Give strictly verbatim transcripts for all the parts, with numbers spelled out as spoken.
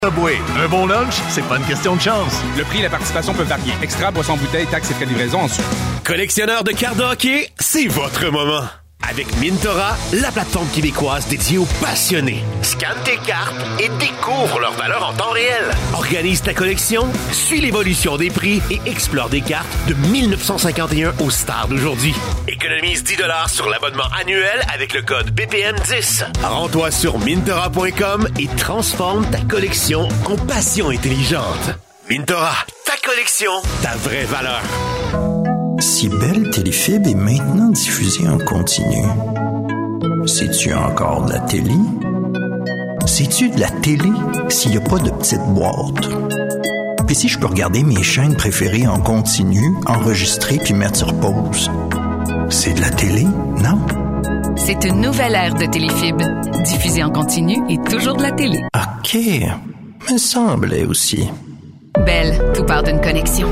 Subway, un bon lunch, c'est pas une question de chance. Le prix et la participation peuvent varier. Extra, boisson bouteille, taxes et frais de livraison ensuite. Collectionneur de cartes de hockey, c'est votre moment. Avec Mintora, la plateforme québécoise dédiée aux passionnés. Scanne tes cartes et découvre leur valeur en temps réel. Organise ta collection, suis l'évolution des prix et explore des cartes de dix-neuf cent cinquante et un aux stars d'aujourd'hui. Économise dix dollars sur l'abonnement annuel avec le code B P M dix. Rends-toi sur mintora point com et transforme ta collection en passion intelligente. Mintora, ta collection, ta vraie valeur. Si Belle Téléfib est maintenant diffusée en continu, c'est-tu encore de la télé? C'est-tu de la télé s'il n'y a pas de petite boîte? Puis si je peux regarder mes chaînes préférées en continu, enregistrer puis mettre sur pause, c'est de la télé, non? C'est une nouvelle ère de Téléfib. Diffusée en continu et toujours de la télé. OK, me semblait aussi. Belle, tout part d'une connexion.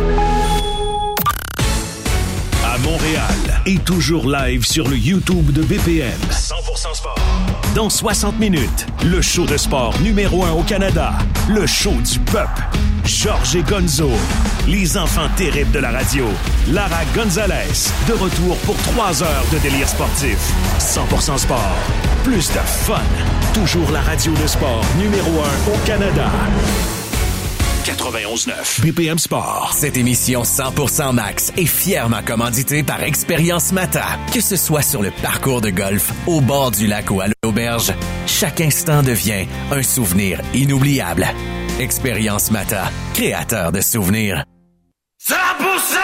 Montréal est toujours live sur le YouTube de B P M. cent pour cent sport. Dans soixante minutes, le show de sport numéro un au Canada. Le show du peuple. Georges et Gonzo. Les enfants terribles de la radio. Lara Gonzalez. De retour pour trois heures de délire sportif. cent pour cent sport. Plus de fun. Toujours la radio de sport numéro un au Canada. quatre-vingt-onze neuf B P M Sport. Cette émission cent pour cent Max est fièrement commanditée par Expérience Mata. Que ce soit sur le parcours de golf, au bord du lac ou à l'auberge, chaque instant devient un souvenir inoubliable. Expérience Mata, créateur de souvenirs. cent pour cent!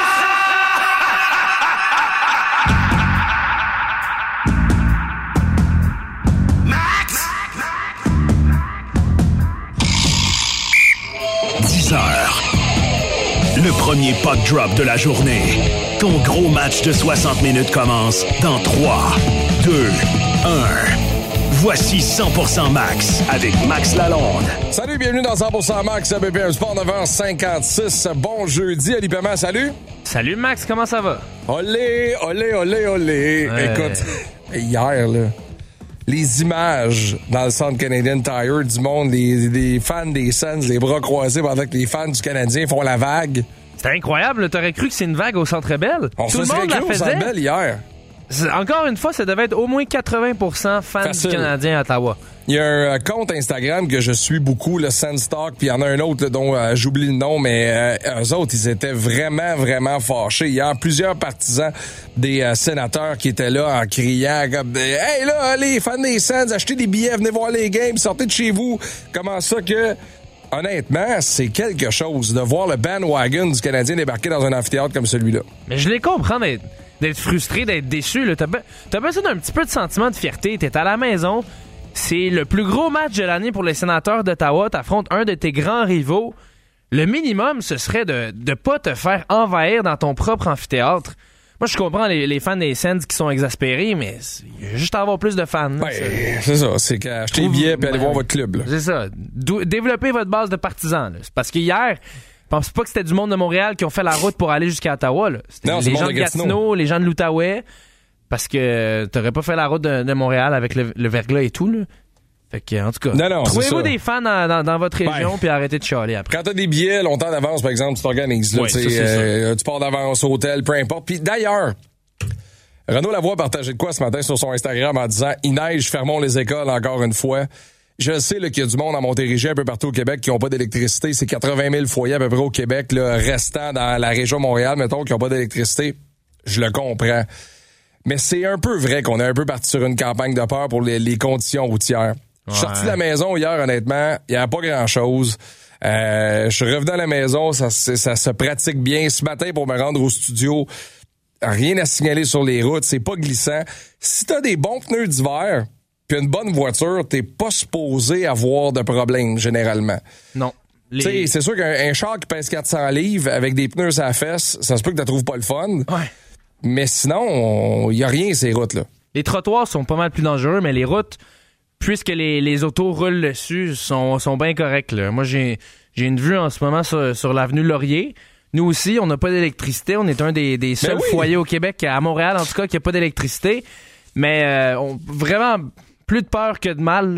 dix heures. Le premier puck drop de la journée. Ton gros match de soixante minutes commence dans trois, deux, un. Voici cent pour cent Max avec Max Lalonde. Salut, bienvenue dans cent pour cent Max à B P M Sport, neuf heures cinquante-six. Bon jeudi, Ali Paiement, salut. Salut Max, comment ça va? Olé, olé, olé, olé. Ouais. Écoute, hier, là, les images dans le centre Canadian Tire du monde, les, les fans des Sens, les bras croisés pendant que les fans du Canadien font la vague. C'est incroyable, t'aurais cru que c'est une vague au Centre Bell. On Tout le monde la faisait. Au Centre Bell hier. Encore une fois, ça devait être au moins quatre-vingts pour cent fans Facile. Du Canadien à Ottawa. Il y a un compte Instagram que je suis beaucoup, le Sandstock, puis il y en a un autre là, dont euh, j'oublie le nom, mais euh, eux autres, ils étaient vraiment, vraiment fâchés. Il y a plusieurs partisans des euh, sénateurs qui étaient là en criant comme « Hey là, les fans des Sens, achetez des billets, venez voir les games, sortez de chez vous. » Comment ça que... Honnêtement, c'est quelque chose de voir le bandwagon du Canadien débarquer dans un amphithéâtre comme celui-là. Mais je les comprends d'être, d'être frustré, d'être déçu. Là. T'as, be- t'as besoin d'un petit peu de sentiment de fierté. T'es à la maison. C'est le plus gros match de l'année pour les Sénateurs d'Ottawa. T'affrontes un de tes grands rivaux. Le minimum, ce serait de ne pas te faire envahir dans ton propre amphithéâtre. Moi, je comprends les, les fans des Sens qui sont exaspérés, mais il y a juste à avoir plus de fans. Ben, c'est, c'est ça. C'est qu'acheter des billets et aller ben, voir votre club. Là. C'est ça. Dou- développer votre base de partisans. Là. C'est parce qu'hier, je pense pas que c'était du monde de Montréal qui ont fait la route pour aller jusqu'à Ottawa. Là. C'était non, les c'est gens de Gatineau. Gatineau, les gens de l'Outaouais, parce que t'aurais pas fait la route de, de Montréal avec le, le verglas et tout. Là. Fait que, en tout cas, non, non, trouvez-vous des fans dans, dans, dans votre région ben, puis arrêtez de chialer après. Quand t'as des billets longtemps d'avance, par exemple, tu t'organises. Là, ouais, ça, euh, tu pars d'avance, hôtel, peu importe. Puis d'ailleurs, Renaud Lavoie a partagé de quoi ce matin sur son Instagram en disant « Il neige, fermons les écoles encore une fois ». Je sais là, qu'il y a du monde en Montérégie, un peu partout au Québec, qui n'ont pas d'électricité. C'est quatre-vingt mille foyers à peu près au Québec, là, restant dans la région Montréal, mettons, qui n'ont pas d'électricité. Je le comprends. Mais c'est un peu vrai qu'on est un peu parti sur une campagne de peur pour les, les conditions routières. Je suis sorti de la maison hier, honnêtement, il n'y avait pas grand-chose. Euh, je suis revenu à la maison, ça, ça se pratique bien. Ce matin, pour me rendre au studio, rien à signaler sur les routes, c'est pas glissant. Si t'as des bons pneus d'hiver puis une bonne voiture, t'es pas supposé avoir de problème, généralement. Non. Les... Tu sais, c'est sûr qu'un un char qui pèse quatre cents livres avec des pneus à la fesse, ça se peut que tu trouves pas le fun. Ouais. Mais sinon, il y a rien ces routes-là. Les trottoirs sont pas mal plus dangereux, mais les routes, puisque les, les autos roulent dessus, sont, sont bien correctes. Là. Moi, j'ai, j'ai une vue en ce moment sur, sur l'avenue Laurier. Nous aussi, on n'a pas d'électricité. On est un des, des seuls oui. foyers au Québec, à Montréal en tout cas, qui n'a pas d'électricité. Mais euh, on, vraiment, plus de peur que de mal. Là.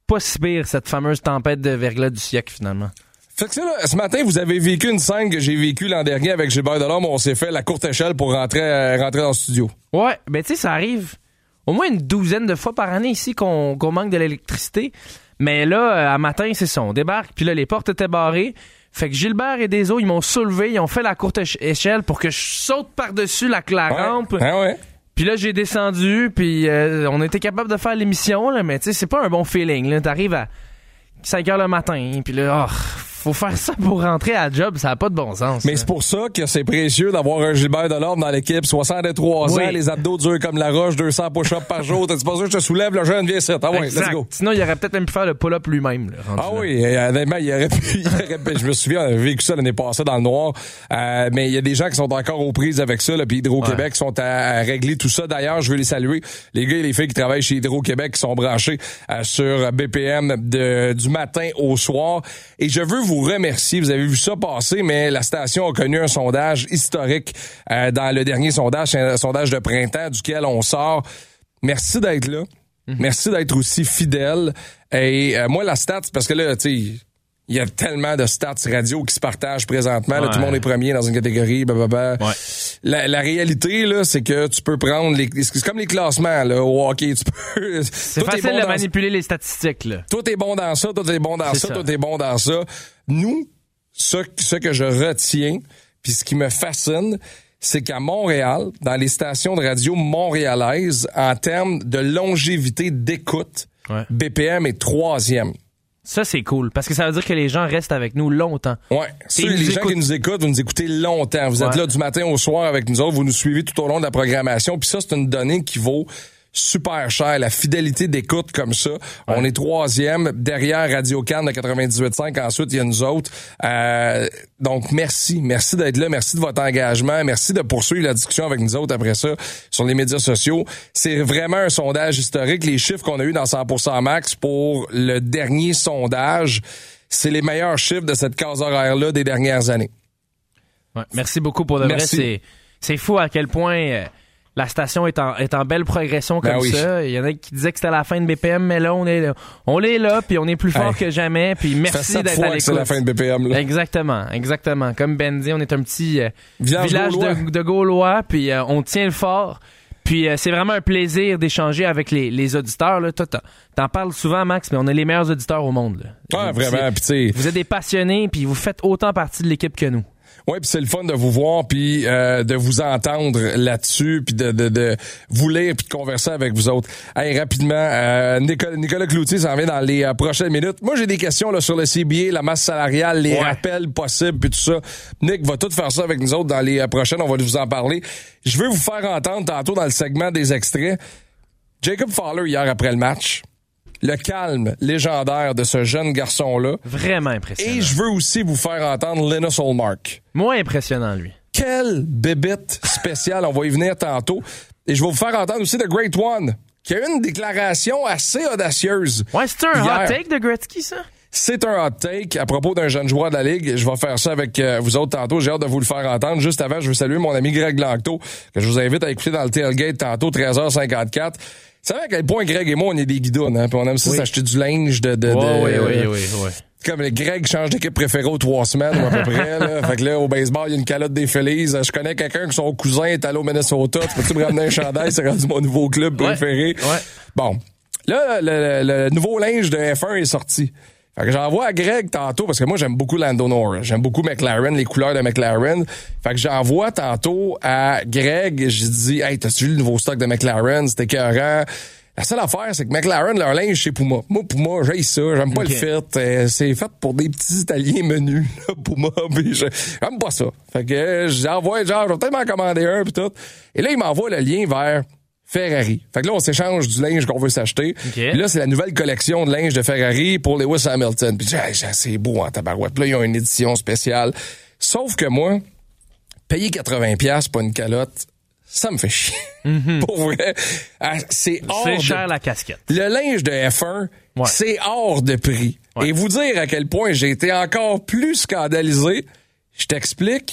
pas si pire, cette fameuse tempête de verglas du siècle, finalement. Fait que ça, là, ce matin, vous avez vécu une scène que j'ai vécue l'an dernier avec Gilbert Delorme. On s'est fait la courte échelle pour rentrer, euh, rentrer dans le studio. Ouais, ben tu sais, ça arrive au moins une douzaine de fois par année ici qu'on, qu'on manque de l'électricité. Mais là, à matin, c'est ça, on débarque, puis là, les portes étaient barrées. Fait que Gilbert et Deso, ils m'ont soulevé, ils ont fait la courte échelle pour que je saute par-dessus la, la ouais. rampe. Ah ouais. Puis là, j'ai descendu, puis euh, on était capable de faire l'émission, là, mais tu sais, c'est pas un bon feeling. Là. T'arrives à cinq heures le matin, puis là, oh, faut faire ça pour rentrer à la job, ça n'a pas de bon sens. Mais là. c'est pour ça que c'est précieux d'avoir un Gilbert Delorme dans l'équipe, soixante-trois oui. ans, les abdos durs comme la roche, deux cents push-ups par jour. T'as-tu pas sûr que je te soulève, le jeune, viens ici. Ah ouais, let's go. Sinon, il aurait peut-être même pu faire le pull-up lui-même. Là, ah oui, honnêtement, il aurait pu, il aurait pu, je me souviens, on a vécu ça l'année passée dans le noir, euh, mais il y a des gens qui sont encore aux prises avec ça, là, puis Hydro-Québec ouais. sont à, à régler tout ça. D'ailleurs, je veux les saluer, les gars et les filles qui travaillent chez Hydro-Québec, qui sont branchés euh, sur B P M de, du matin au soir. Et je veux vous remercier. Vous avez vu ça passer, mais la station a connu un sondage historique euh, dans le dernier sondage, c'est un sondage de printemps duquel on sort. Merci d'être là. Mm-hmm. Merci d'être aussi fidèle. Et euh, moi, la stats, parce que là, tu sais, il y a tellement de stats radio qui se partagent présentement. Là, ouais. Tout le monde est premier dans une catégorie. Blablabla. Ouais. La, la réalité, là, c'est que tu peux prendre les, c'est comme les classements, là, au hockey. Tu peux. C'est facile bon de manipuler les statistiques, là. Tout est bon dans ça, tout est bon dans ça, ça, tout est bon dans ça. Nous, ce, ce que je retiens, puis ce qui me fascine, c'est qu'à Montréal, dans les stations de radio montréalaises, en termes de longévité d'écoute, ouais. B P M est troisième. Ça, c'est cool, parce que ça veut dire que les gens restent avec nous longtemps. Ouais. Ceux, les gens écoute... qui nous écoutent, vous nous écoutez longtemps. Vous ouais. êtes là du matin au soir avec nous autres, vous nous suivez tout au long de la programmation. Puis ça, c'est une donnée qui vaut super cher. La fidélité d'écoute comme ça. Ouais. On est troisième, derrière Radio-Can de quatre-vingt-dix-huit virgule cinq. Ensuite, il y a nous autres. Euh, donc, merci. Merci d'être là. Merci de votre engagement. Merci de poursuivre la discussion avec nous autres après ça sur les médias sociaux. C'est vraiment un sondage historique. Les chiffres qu'on a eu dans cent pour cent Max pour le dernier sondage, c'est les meilleurs chiffres de cette case horaire-là des dernières années. Ouais. Merci beaucoup pour de vrai. C'est, c'est fou à quel point... Euh, la station est en, est en belle progression comme ben oui. ça. Il y en a qui disaient que c'était la fin de B P M, mais là, on est là, on est là puis on est plus fort hey. que jamais. Puis merci d'être à l'écoute. C'est la fin de B P M, là. Exactement, exactement. Comme Ben dit, on est un petit euh, village, village de, de Gaulois, puis euh, on tient le fort. Puis euh, c'est vraiment un plaisir d'échanger avec les, les auditeurs. Là. Toi, t'en parles souvent, Max, mais on a les meilleurs auditeurs au monde. Là. Ouais, vraiment. Pis vous êtes des passionnés, puis vous faites autant partie de l'équipe que nous. Ouais, puis c'est le fun de vous voir puis euh, de vous entendre là-dessus puis de, de de vous lire puis de converser avec vous autres. Hey, rapidement, euh, Nicolas, Nicolas Cloutier s'en vient dans les euh, prochaines minutes. Moi, j'ai des questions là sur le C B A, la masse salariale, les ouais. rappels possibles puis tout ça. Nick va tout faire ça avec nous autres dans les euh, prochaines, on va vous en parler. Je veux vous faire entendre tantôt dans le segment des extraits Jacob Fowler hier après le match. Le calme légendaire de ce jeune garçon-là. Vraiment impressionnant. Et je veux aussi vous faire entendre Linus Ullmark. Moins impressionnant, lui. Quelle bébête spéciale. On va y venir tantôt. Et je vais vous faire entendre aussi The Great One, qui a eu une déclaration assez audacieuse. Ouais, c'est un hier. Hot take de Gretzky, ça? C'est un hot take à propos d'un jeune joueur de la Ligue. Je vais faire ça avec euh, vous autres tantôt. J'ai hâte de vous le faire entendre. Juste avant, je veux saluer mon ami Greg Langto, que je vous invite à écouter dans le tailgate tantôt, treize heures cinquante-quatre. Vous savez à quel point Greg et moi, on est des guidons, hein? Puis on aime ça oui. s'acheter du linge de... de, oh, de oui, oui, oui, oui. Comme Greg change d'équipe préférée aux trois semaines ou à peu près. Là. Fait que là, au baseball, il y a une calotte des Phillies. Je connais quelqu'un que son cousin est allé au Minnesota. Tu peux-tu me ramener un chandail? C'est rendu mon nouveau club préféré. Ouais. Ouais. Bon. Là, le, le, le nouveau linge de F un est sorti. Fait que j'envoie à Greg tantôt, parce que moi, j'aime beaucoup Lando Norris. J'aime beaucoup McLaren, les couleurs de McLaren. Fait que j'envoie tantôt à Greg. Je dis, hey, t'as-tu vu le nouveau stock de McLaren? C'était écœurant. La seule affaire, c'est que McLaren, leur linge, c'est Puma. Moi, Puma, j'aime ça. J'aime pas okay. le fit. Euh, c'est fait pour des petits Italiens menus, là, Puma. Pis je, j'aime pas ça. Fait que euh, j'envoie, genre, je vais peut-être m'en commander un, pis tout. Et là, il m'envoie le lien vers Ferrari. Fait que là, on s'échange du linge qu'on veut s'acheter. Okay. Puis là, c'est la nouvelle collection de linge de Ferrari pour Lewis Hamilton. Puis hey, c'est beau en tabarouette. Puis là, ils ont une édition spéciale. Sauf que moi, payer quatre-vingts dollars pour une calotte, ça me fait chier. Mm-hmm. Pour vrai. C'est hors C'est de... cher la casquette. Le linge de F un, ouais. c'est hors de prix. Ouais. Et vous dire à quel point j'ai été encore plus scandalisé, je t'explique.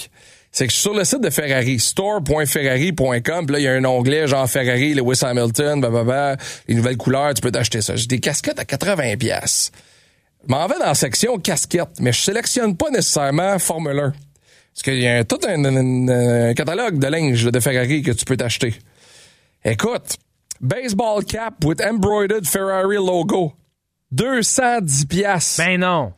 c'est que je suis sur le site de Ferrari, store point ferrari point com, puis là, il y a un onglet genre Ferrari, Lewis Hamilton, blablabla, les nouvelles couleurs, tu peux t'acheter ça. J'ai des casquettes à quatre-vingts piastres. Je m'en vais dans la section casquettes, mais je sélectionne pas nécessairement Formule un. Parce qu'il y a tout un, un, un catalogue de linge de Ferrari que tu peux t'acheter. Écoute, baseball cap with embroidered Ferrari logo, deux cent dix piastres. Ben non.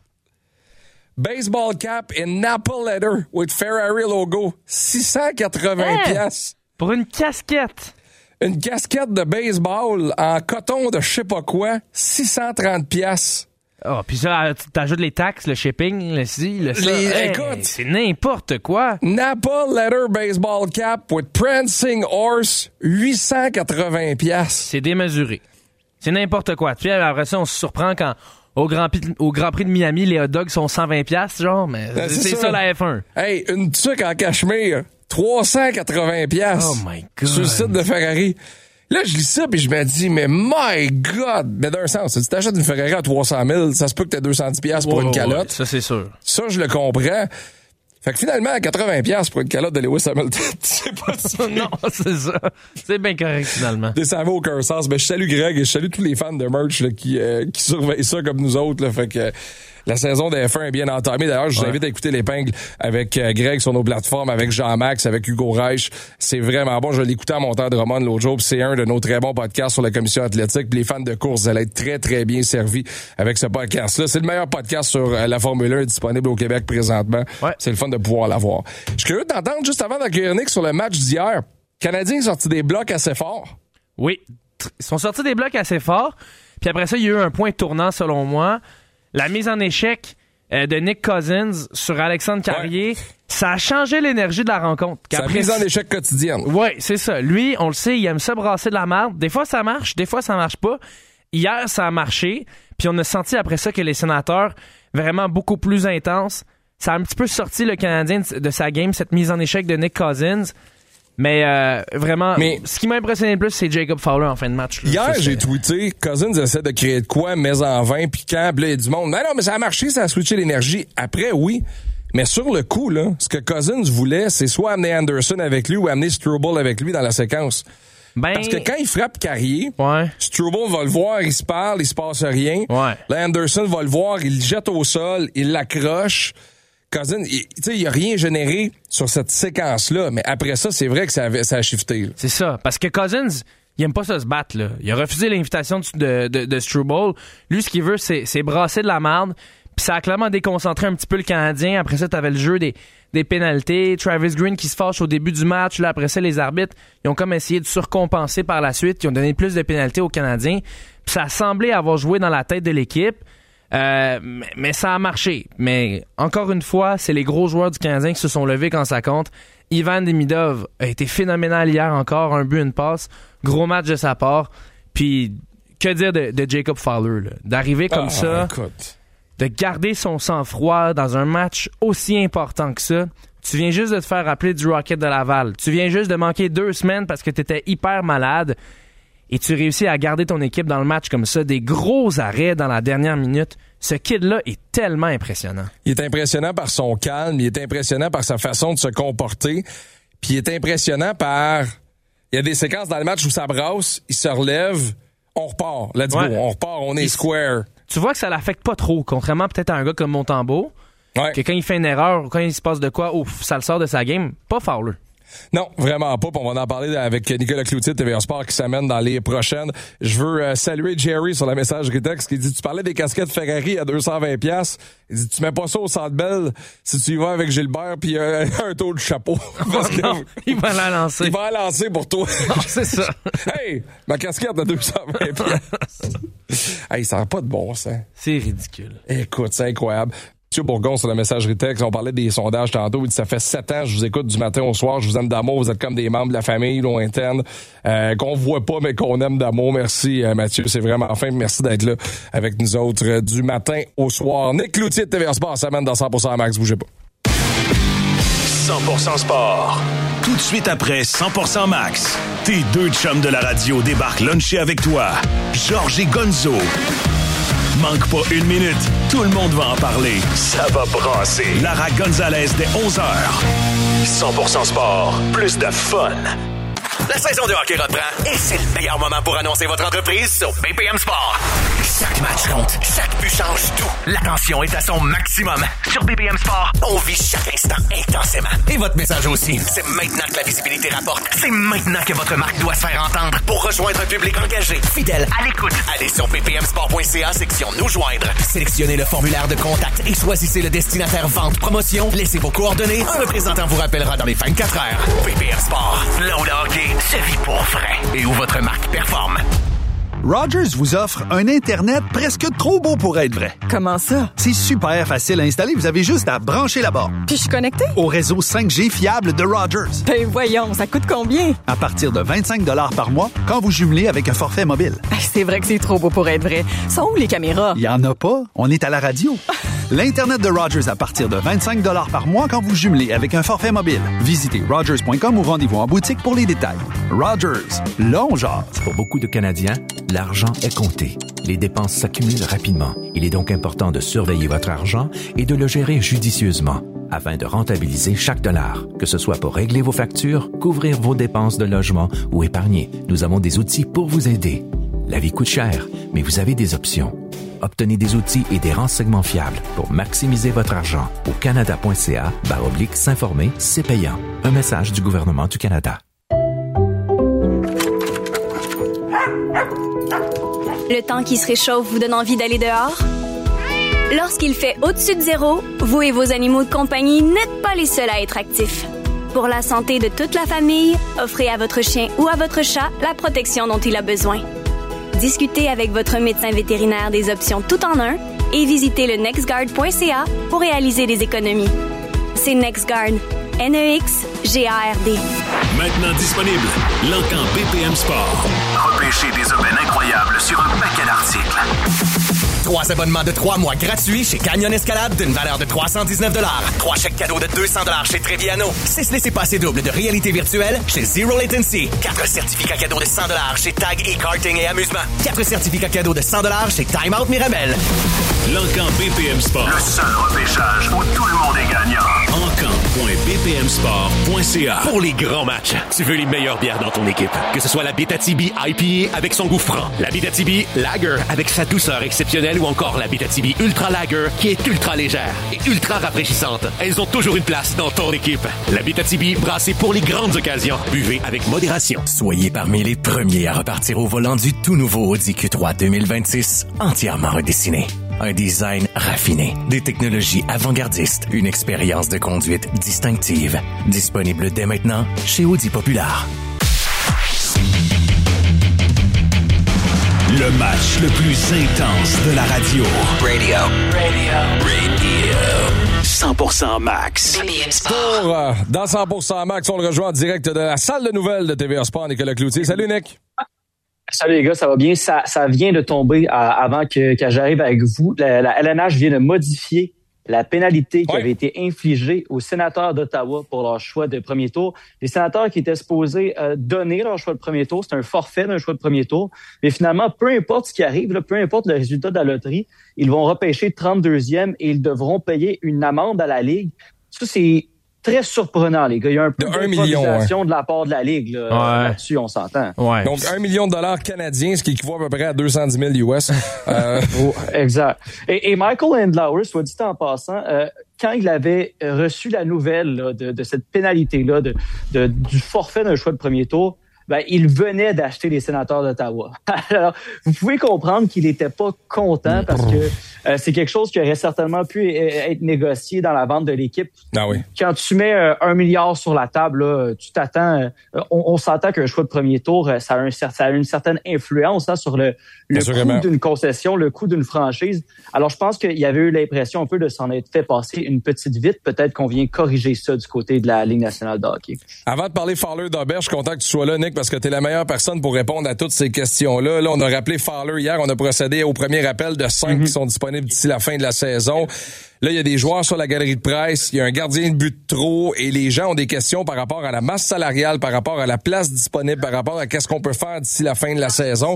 Baseball cap in Napa leather with Ferrari logo, six cent quatre-vingts piastres. Pour une casquette. Une casquette de baseball en coton de je sais pas quoi, six cent trente piastres. Ah, oh, puis ça, tu t'ajoutes les taxes, le shipping, le ci, le ça. Les, hey, écoute, c'est n'importe quoi. Napa leather baseball cap with prancing horse, huit cent quatre-vingts piastres. C'est démesuré. C'est n'importe quoi. Puis après ça, on se surprend quand au Grand, au Grand Prix de Miami, les hot dogs sont cent vingt piastres, genre, mais ben, c'est, c'est ça. ça la F un. Hey, une tuque en cachemire, trois cent quatre-vingts piastres. Oh my God. Sur le site de Ferrari. Là, je lis ça, puis je me dis, mais my God! Mais d'un sens, si tu t'achètes une Ferrari à trois cent mille, ça se peut que t'aies deux cent dix piastres pour oh, une calotte. Ouais, ça, c'est sûr. Ça, je le comprends. Fait que finalement, à quatre-vingts piastres pour une calotte de Lewis Hamilton, c'est pas ça. Non, c'est ça. C'est bien correct, finalement. Ça n'avait aucun sens. Mais je salue Greg et je salue tous les fans de merch là, qui, euh, qui surveillent ça comme nous autres. Là. Fait que euh, la saison de F un est bien entamée. D'ailleurs, je vous ouais. invite à écouter l'épingle avec euh, Greg sur nos plateformes, avec Jean-Max, avec Hugo Reich. C'est vraiment bon. Je l'ai écouté en montant de Drummond l'autre jour. Puis c'est un de nos très bons podcasts sur la commission athlétique. Puis les fans de course, vous allez être très, très bien servis avec ce podcast-là. C'est le meilleur podcast sur euh, la Formule un disponible au Québec présentement. Ouais. C'est le fun de pouvoir l'avoir. Je suis curieux d'entendre, juste avant d'accueillir Nick sur le match d'hier, le Canadien est sorti des blocs assez forts. Oui, ils sont sortis des blocs assez forts. Puis après ça, il y a eu un point tournant, selon moi. La mise en échec euh, de Nick Cousins sur Alexandre Carrier, ouais. ça a changé l'énergie de la rencontre. Sa mise en échec quotidienne. Oui, c'est ça. Lui, on le sait, il aime ça brasser de la merde. Des fois, ça marche, des fois, ça marche pas. Hier, ça a marché. Puis on a senti après ça que les Sénateurs, vraiment beaucoup plus intenses, ça a un petit peu sorti le Canadien de sa game, cette mise en échec de Nick Cousins. Mais euh, vraiment, mais ce qui m'a impressionné le plus, c'est Jacob Fowler en fin de match. Là. Hier, ça, j'ai tweeté, Cousins essaie de créer de quoi, mais en vain, puis quand, là, il y a du monde. Mais non, mais ça a marché, ça a switché l'énergie. Après, oui. Mais sur le coup, là, ce que Cousins voulait, c'est soit amener Anderson avec lui ou amener Struble avec lui dans la séquence. Ben... Parce que quand il frappe Carrier, ouais. Struble va le voir, il se parle, il se passe rien. Ouais. Là, Anderson va le voir, il le jette au sol, il l'accroche. Cousins, tu sais, il a rien généré sur cette séquence-là, mais après ça, c'est vrai que ça, avait, ça a shifté. Là. C'est ça, parce que Cousins, il aime pas ça se battre, là. Il a refusé l'invitation de, de, de Struble. Lui, ce qu'il veut, c'est, c'est brasser de la merde, puis ça a clairement déconcentré un petit peu le Canadien. Après ça, t'avais le jeu des, des pénalités. Travis Green qui se fâche au début du match. Là, après ça, les arbitres, ils ont comme essayé de surcompenser par la suite. Ils ont donné plus de pénalités aux Canadiens. Puis ça a semblé avoir joué dans la tête de l'équipe. Euh, mais, mais ça a marché. Mais encore une fois, c'est les gros joueurs du Canadien qui se sont levés quand ça compte. Ivan Demidov a été phénoménal hier encore. Un but, une passe. Gros match de sa part. Puis, que dire de, de Jacob Fowler, là? D'arriver comme ah, ça, écoute. De garder son sang-froid dans un match aussi important que ça. Tu viens juste de te faire rappeler du Rocket de Laval. Tu viens juste de manquer deux semaines parce que tu étais hyper malade. Et tu réussis à garder ton équipe dans le match comme ça, des gros arrêts dans la dernière minute. Ce kid-là est tellement impressionnant. Il est impressionnant par son calme, il est impressionnant par sa façon de se comporter, puis il est impressionnant par... Il y a des séquences dans le match où ça brasse, il se relève, on repart, let's ouais. go, on repart, on est square. Tu vois que ça l'affecte pas trop, contrairement peut-être à un gars comme Montembeault, ouais. que quand il fait une erreur, quand il se passe de quoi, ouf, ça le sort de sa game, pas Fowler. Non, vraiment pas. On va en parler avec Nicolas Cloutier de T V A Sport qui s'amène dans les prochaines. Je veux euh, saluer Jerry sur la messagerie texte qui dit, tu parlais des casquettes Ferrari à deux cent vingt piastres. Il dit, tu mets pas ça au Centre Bell si tu y vas avec Gilbert puis euh, un taux de chapeau. Parce oh non, que, il va la lancer. Il va la lancer pour toi. Non, c'est ça. Hey, ma casquette à deux cent vingt piastres. Hey, ça n'a pas de bon sens. C'est ridicule. Écoute, c'est incroyable. Monsieur Bourgon sur la messagerie texte, on parlait des sondages tantôt, il dit ça fait sept ans, je vous écoute du matin au soir, je vous aime d'amour, vous êtes comme des membres de la famille lointaine, euh, qu'on voit pas mais qu'on aime d'amour. Merci euh, Mathieu, c'est vraiment fin, merci d'être là avec nous autres euh, du matin au soir. Nick Cloutier de T V A Sport, s'amène dans cent pour cent Max, bougez pas. cent pour cent Sport. Tout de suite après cent pour cent Max, tes deux chums de la radio débarquent luncher avec toi. Georges et Gonzo. Manque pas une minute. Tout le monde va en parler. Ça va brasser. Lara Gonzalez dès onze heures. cent pour cent sport. Plus de fun. La saison de hockey reprend et c'est le meilleur moment pour annoncer votre entreprise sur B P M Sport. Chaque match compte, chaque but change tout. L'attention est à son maximum. Sur B P M Sport, on vit chaque instant intensément. Et votre message aussi. C'est maintenant que la visibilité rapporte. C'est maintenant que votre marque doit se faire entendre pour rejoindre un public engagé, fidèle, à l'écoute. Allez sur b p m sport point c a, section Nous joindre. Sélectionnez le formulaire de contact et choisissez le destinataire vente promotion. Laissez vos coordonnées. Un représentant vous rappellera dans les vingt-quatre heures. B P M Sport, là où le hockey se vit pour vrai et où votre marque performe. Rogers vous offre un Internet presque trop beau pour être vrai. Comment ça? C'est super facile à installer. Vous avez juste à brancher la borne. Puis je suis connecté? Au réseau cinq G fiable de Rogers. Ben voyons, ça coûte combien? À partir de vingt-cinq dollars par mois quand vous jumelez avec un forfait mobile. C'est vrai que c'est trop beau pour être vrai. Sont où les caméras? Il y en a pas. On est à la radio. L'Internet de Rogers à partir de vingt-cinq dollars par mois quand vous jumelez avec un forfait mobile. Visitez rogers point com ou rendez-vous en boutique pour les détails. Rogers, là on jase. Pour beaucoup de Canadiens, l'argent est compté. Les dépenses s'accumulent rapidement. Il est donc important de surveiller votre argent et de le gérer judicieusement afin de rentabiliser chaque dollar, que ce soit pour régler vos factures, couvrir vos dépenses de logement ou épargner. Nous avons des outils pour vous aider. La vie coûte cher, mais vous avez des options. Obtenez des outils et des renseignements fiables pour maximiser votre argent au canada point c a barre oblique s'informer, c'est payant. Un message du gouvernement du Canada. Le temps qui se réchauffe vous donne envie d'aller dehors? Lorsqu'il fait au-dessus de zéro, vous et vos animaux de compagnie n'êtes pas les seuls à être actifs. Pour la santé de toute la famille, offrez à votre chien ou à votre chat la protection dont il a besoin. Discutez avec votre médecin vétérinaire des options tout en un et visitez le nextguard point c a pour réaliser des économies. C'est NextGuard. N E X G A R D. Maintenant disponible, l'Encan B P M Sport. Repêchez des aubaines incroyables sur un paquet d'articles. Trois abonnements de trois mois gratuits chez Canyon Escalade d'une valeur de trois cent dix-neuf dollars. Trois chèques cadeaux de deux cents dollars chez Treviano. Six laissez-passer doubles de réalité virtuelle chez Zero Latency. Quatre certificats cadeaux de cent dollars chez Tag e-Karting et Amusement. Quatre certificats cadeaux de cent dollars chez Time Out Mirabel. L'Encan B P M Sport. Le seul repêchage où tout le monde est gagnant. encan point b p m sport point c a. Pour les grands matchs, tu veux les meilleures bières dans ton équipe. Que ce soit la Abitibi I P A avec son goût franc, la Abitibi Lager avec sa douceur exceptionnelle ou encore la Abitibi Ultra Lager qui est ultra légère et ultra rafraîchissante. Elles ont toujours une place dans ton équipe. La Abitibi brassée pour les grandes occasions. Buvez avec modération. Soyez parmi les premiers à repartir au volant du tout nouveau Audi Q trois deux mille vingt-six, entièrement redessiné. Un design raffiné, des technologies avant-gardistes, une expérience de conduite distinctive. Disponible dès maintenant chez Audi Populaire. Le match le plus intense de la radio. Radio. Radio. Radio. cent pour cent Max. Pour, euh, dans cent pour cent Max, on le rejoint en direct de la salle de nouvelles de T V A Sport, Nicolas Cloutier. Salut, Nick. Salut les gars, ça va bien? Ça, ça vient de tomber à, avant que, que j'arrive avec vous. La, la L N H vient de modifier la pénalité qui ouais. avait été infligée aux sénateurs d'Ottawa pour leur choix de premier tour. Les sénateurs qui étaient supposés euh, donner leur choix de premier tour, c'est un forfait d'un choix de premier tour. Mais finalement, peu importe ce qui arrive, là, peu importe le résultat de la loterie, ils vont repêcher trente-deuxième et ils devront payer une amende à la Ligue. Ça, c'est très surprenant, les gars. Il y a un peu d'improvisation ouais. de la part de la Ligue. Là, ouais. Là-dessus, on s'entend. Ouais. Donc, un million de dollars canadiens, ce qui équivaut à peu près à deux cent dix mille U S. euh... oh, exact. Et, et Michael Andlauer, soit dit en passant, euh, quand il avait reçu la nouvelle là, de, de cette pénalité-là, de, de, du forfait d'un choix de premier tour, ben, il venait d'acheter les sénateurs d'Ottawa. Alors, vous pouvez comprendre qu'il n'était pas content parce que euh, c'est quelque chose qui aurait certainement pu être négocié dans la vente de l'équipe. Ah oui. Quand tu mets euh, un milliard sur la table, là, tu t'attends. Euh, on, on s'entend qu'un choix de premier tour, ça a, un, ça a une certaine influence hein, sur le, le coût d'une concession, le coût d'une franchise. Alors, je pense qu'il y avait eu l'impression un peu de s'en être fait passer une petite vite. Peut-être qu'on vient corriger ça du côté de la Ligue nationale de hockey. Avant de parler Fowler d'Auberge, je suis content que tu sois là, Nick, parce que tu es la meilleure personne pour répondre à toutes ces questions-là. Là, on a rappelé Fowler hier, on a procédé au premier appel de cinq mm-hmm. qui sont disponibles d'ici la fin de la saison. Là, il y a des joueurs sur la galerie de presse, il y a un gardien de but de trop et les gens ont des questions par rapport à la masse salariale, par rapport à la place disponible, par rapport à qu'est-ce qu'on peut faire d'ici la fin de la saison.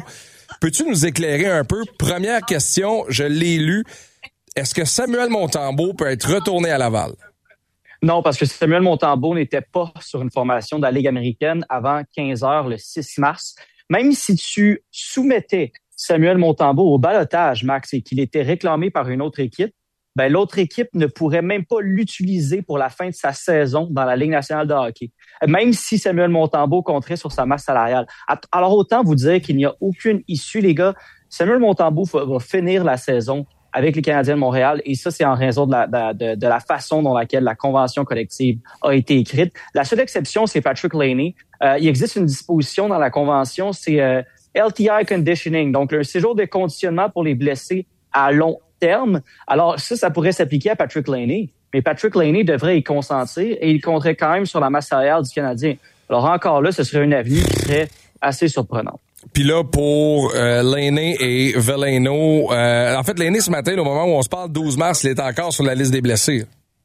Peux-tu nous éclairer un peu? Première question, je l'ai lu. Est-ce que Samuel Montembeault peut être retourné à Laval? Non, parce que Samuel Montembeault n'était pas sur une formation de la Ligue américaine avant quinze heures le six mars. Même si tu soumettais Samuel Montembeault au ballottage, Max, et qu'il était réclamé par une autre équipe, ben l'autre équipe ne pourrait même pas l'utiliser pour la fin de sa saison dans la Ligue nationale de hockey, même si Samuel Montembeault compterait sur sa masse salariale. Alors autant vous dire qu'il n'y a aucune issue, les gars. Samuel Montembeault va finir la saison avec les Canadiens de Montréal, et ça, c'est en raison de la, de, de la façon dont laquelle la convention collective a été écrite. La seule exception, c'est Patrick Laney. Euh, il existe une disposition dans la convention, c'est euh, L T I conditioning, donc un séjour de conditionnement pour les blessés à long terme. Alors ça, ça pourrait s'appliquer à Patrick Laney, mais Patrick Laney devrait y consentir et il compterait quand même sur la masse salariale du Canadien. Alors encore là, ce serait une avenue qui serait assez surprenante. Puis là, pour euh, Laney et Veleno, euh, en fait, Laney, ce matin, au moment où on se parle, douze mars, il est encore sur la liste des blessés.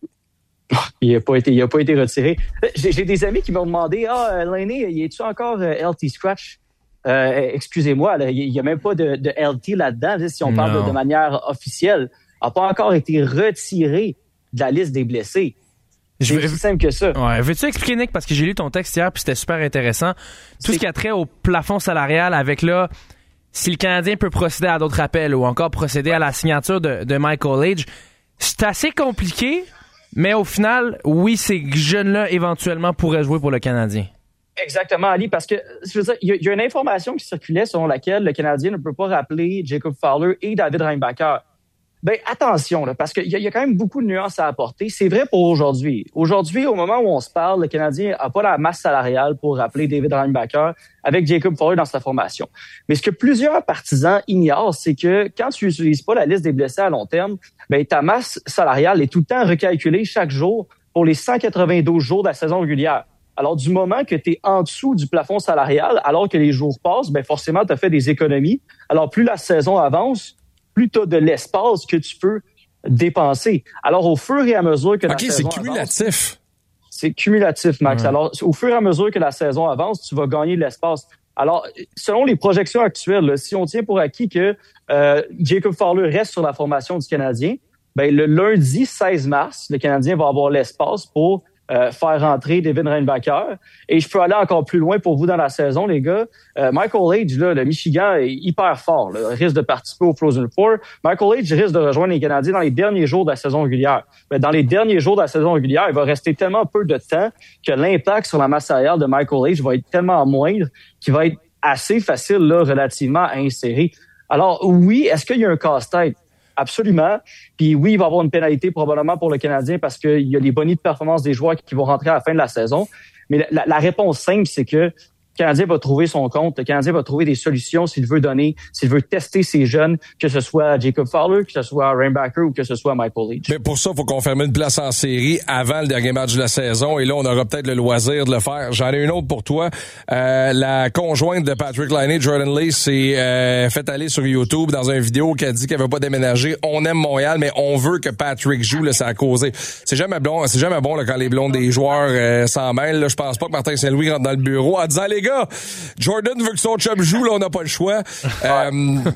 Il n'a pas été, il a pas été retiré. J'ai, j'ai des amis qui m'ont demandé, ah, Laney, y est-tu encore euh, L T scratch? Euh, excusez-moi, là, il n'y a même pas de, de L T là-dedans, là, si on parle de, de manière officielle. Il n'a pas encore été retiré de la liste des blessés. C'est aussi simple que ça. Ouais. Veux-tu expliquer, Nick, parce que j'ai lu ton texte hier puis c'était super intéressant. Tout c'est... ce qui a trait au plafond salarial avec là, si le Canadien peut procéder à d'autres appels ou encore procéder à la signature de, de Michael Age, c'est assez compliqué, mais au final, oui, ces jeunes-là éventuellement pourraient jouer pour le Canadien. Exactement, Ali, parce que je veux dire, il y, y a une information qui circulait selon laquelle le Canadien ne peut pas rappeler Jacob Fowler et David Reinbacher. Ben attention, là, parce qu'il y, y a quand même beaucoup de nuances à apporter. C'est vrai pour aujourd'hui. Aujourd'hui, au moment où on se parle, le Canadien a pas la masse salariale pour rappeler David Reinbacher avec Jacob Fowler dans sa formation. Mais ce que plusieurs partisans ignorent, c'est que quand tu n'utilises pas la liste des blessés à long terme, ben ta masse salariale est tout le temps recalculée chaque jour pour les cent quatre-vingt-douze jours de la saison régulière. Alors, du moment que tu es en dessous du plafond salarial, alors que les jours passent, ben forcément, tu as fait des économies. Alors, plus la saison avance, plus tu as de l'espace que tu peux dépenser. Alors, au fur et à mesure que la okay, saison c'est cumulatif. avance... C'est cumulatif, Max. Ouais. Alors, au fur et à mesure que la saison avance, tu vas gagner de l'espace. Alors, selon les projections actuelles, là, si on tient pour acquis que euh, Jacob Fowler reste sur la formation du Canadien, ben le lundi seize mars, le Canadien va avoir l'espace pour Euh, faire rentrer David Reinbacher. Et je peux aller encore plus loin pour vous dans la saison, les gars. Euh, Michael Age, là, le Michigan est hyper fort. Là, risque de participer au Frozen Four. Michael Age risque de rejoindre les Canadiens dans les derniers jours de la saison régulière. Mais dans les derniers jours de la saison régulière, il va rester tellement peu de temps que l'impact sur la masse salariale de Michael Age va être tellement moindre qu'il va être assez facile, là, relativement à insérer. Alors, oui, est-ce qu'il y a un casse-tête? Absolument. Puis oui, il va y avoir une pénalité probablement pour le Canadien parce qu'il y a les bonus de performance des joueurs qui vont rentrer à la fin de la saison. Mais la, la réponse simple, c'est que le Canadien va trouver son compte. Le Canadien va trouver des solutions s'il veut donner, s'il veut tester ses jeunes, que ce soit Jacob Fowler, que ce soit Reinbacher ou que ce soit Michael Age. Mais pour ça, il faut confirmer une place en série avant le dernier match de la saison. Et là, on aura peut-être le loisir de le faire. J'en ai une autre pour toi. Euh, la conjointe de Patrick Laine, Jordan Lee, s'est euh, fait aller sur YouTube dans une vidéo qui a dit qu'elle veut pas déménager. On aime Montréal, mais on veut que Patrick joue. Là, ça a causé. C'est jamais bon, c'est jamais bon là, quand les blondes des joueurs euh, s'en mêlent. Là, je pense pas que Martin Saint-Louis rentre dans le bureau en disant, les gars, Jordan veut que son chum joue, là, on n'a pas le choix. Euh,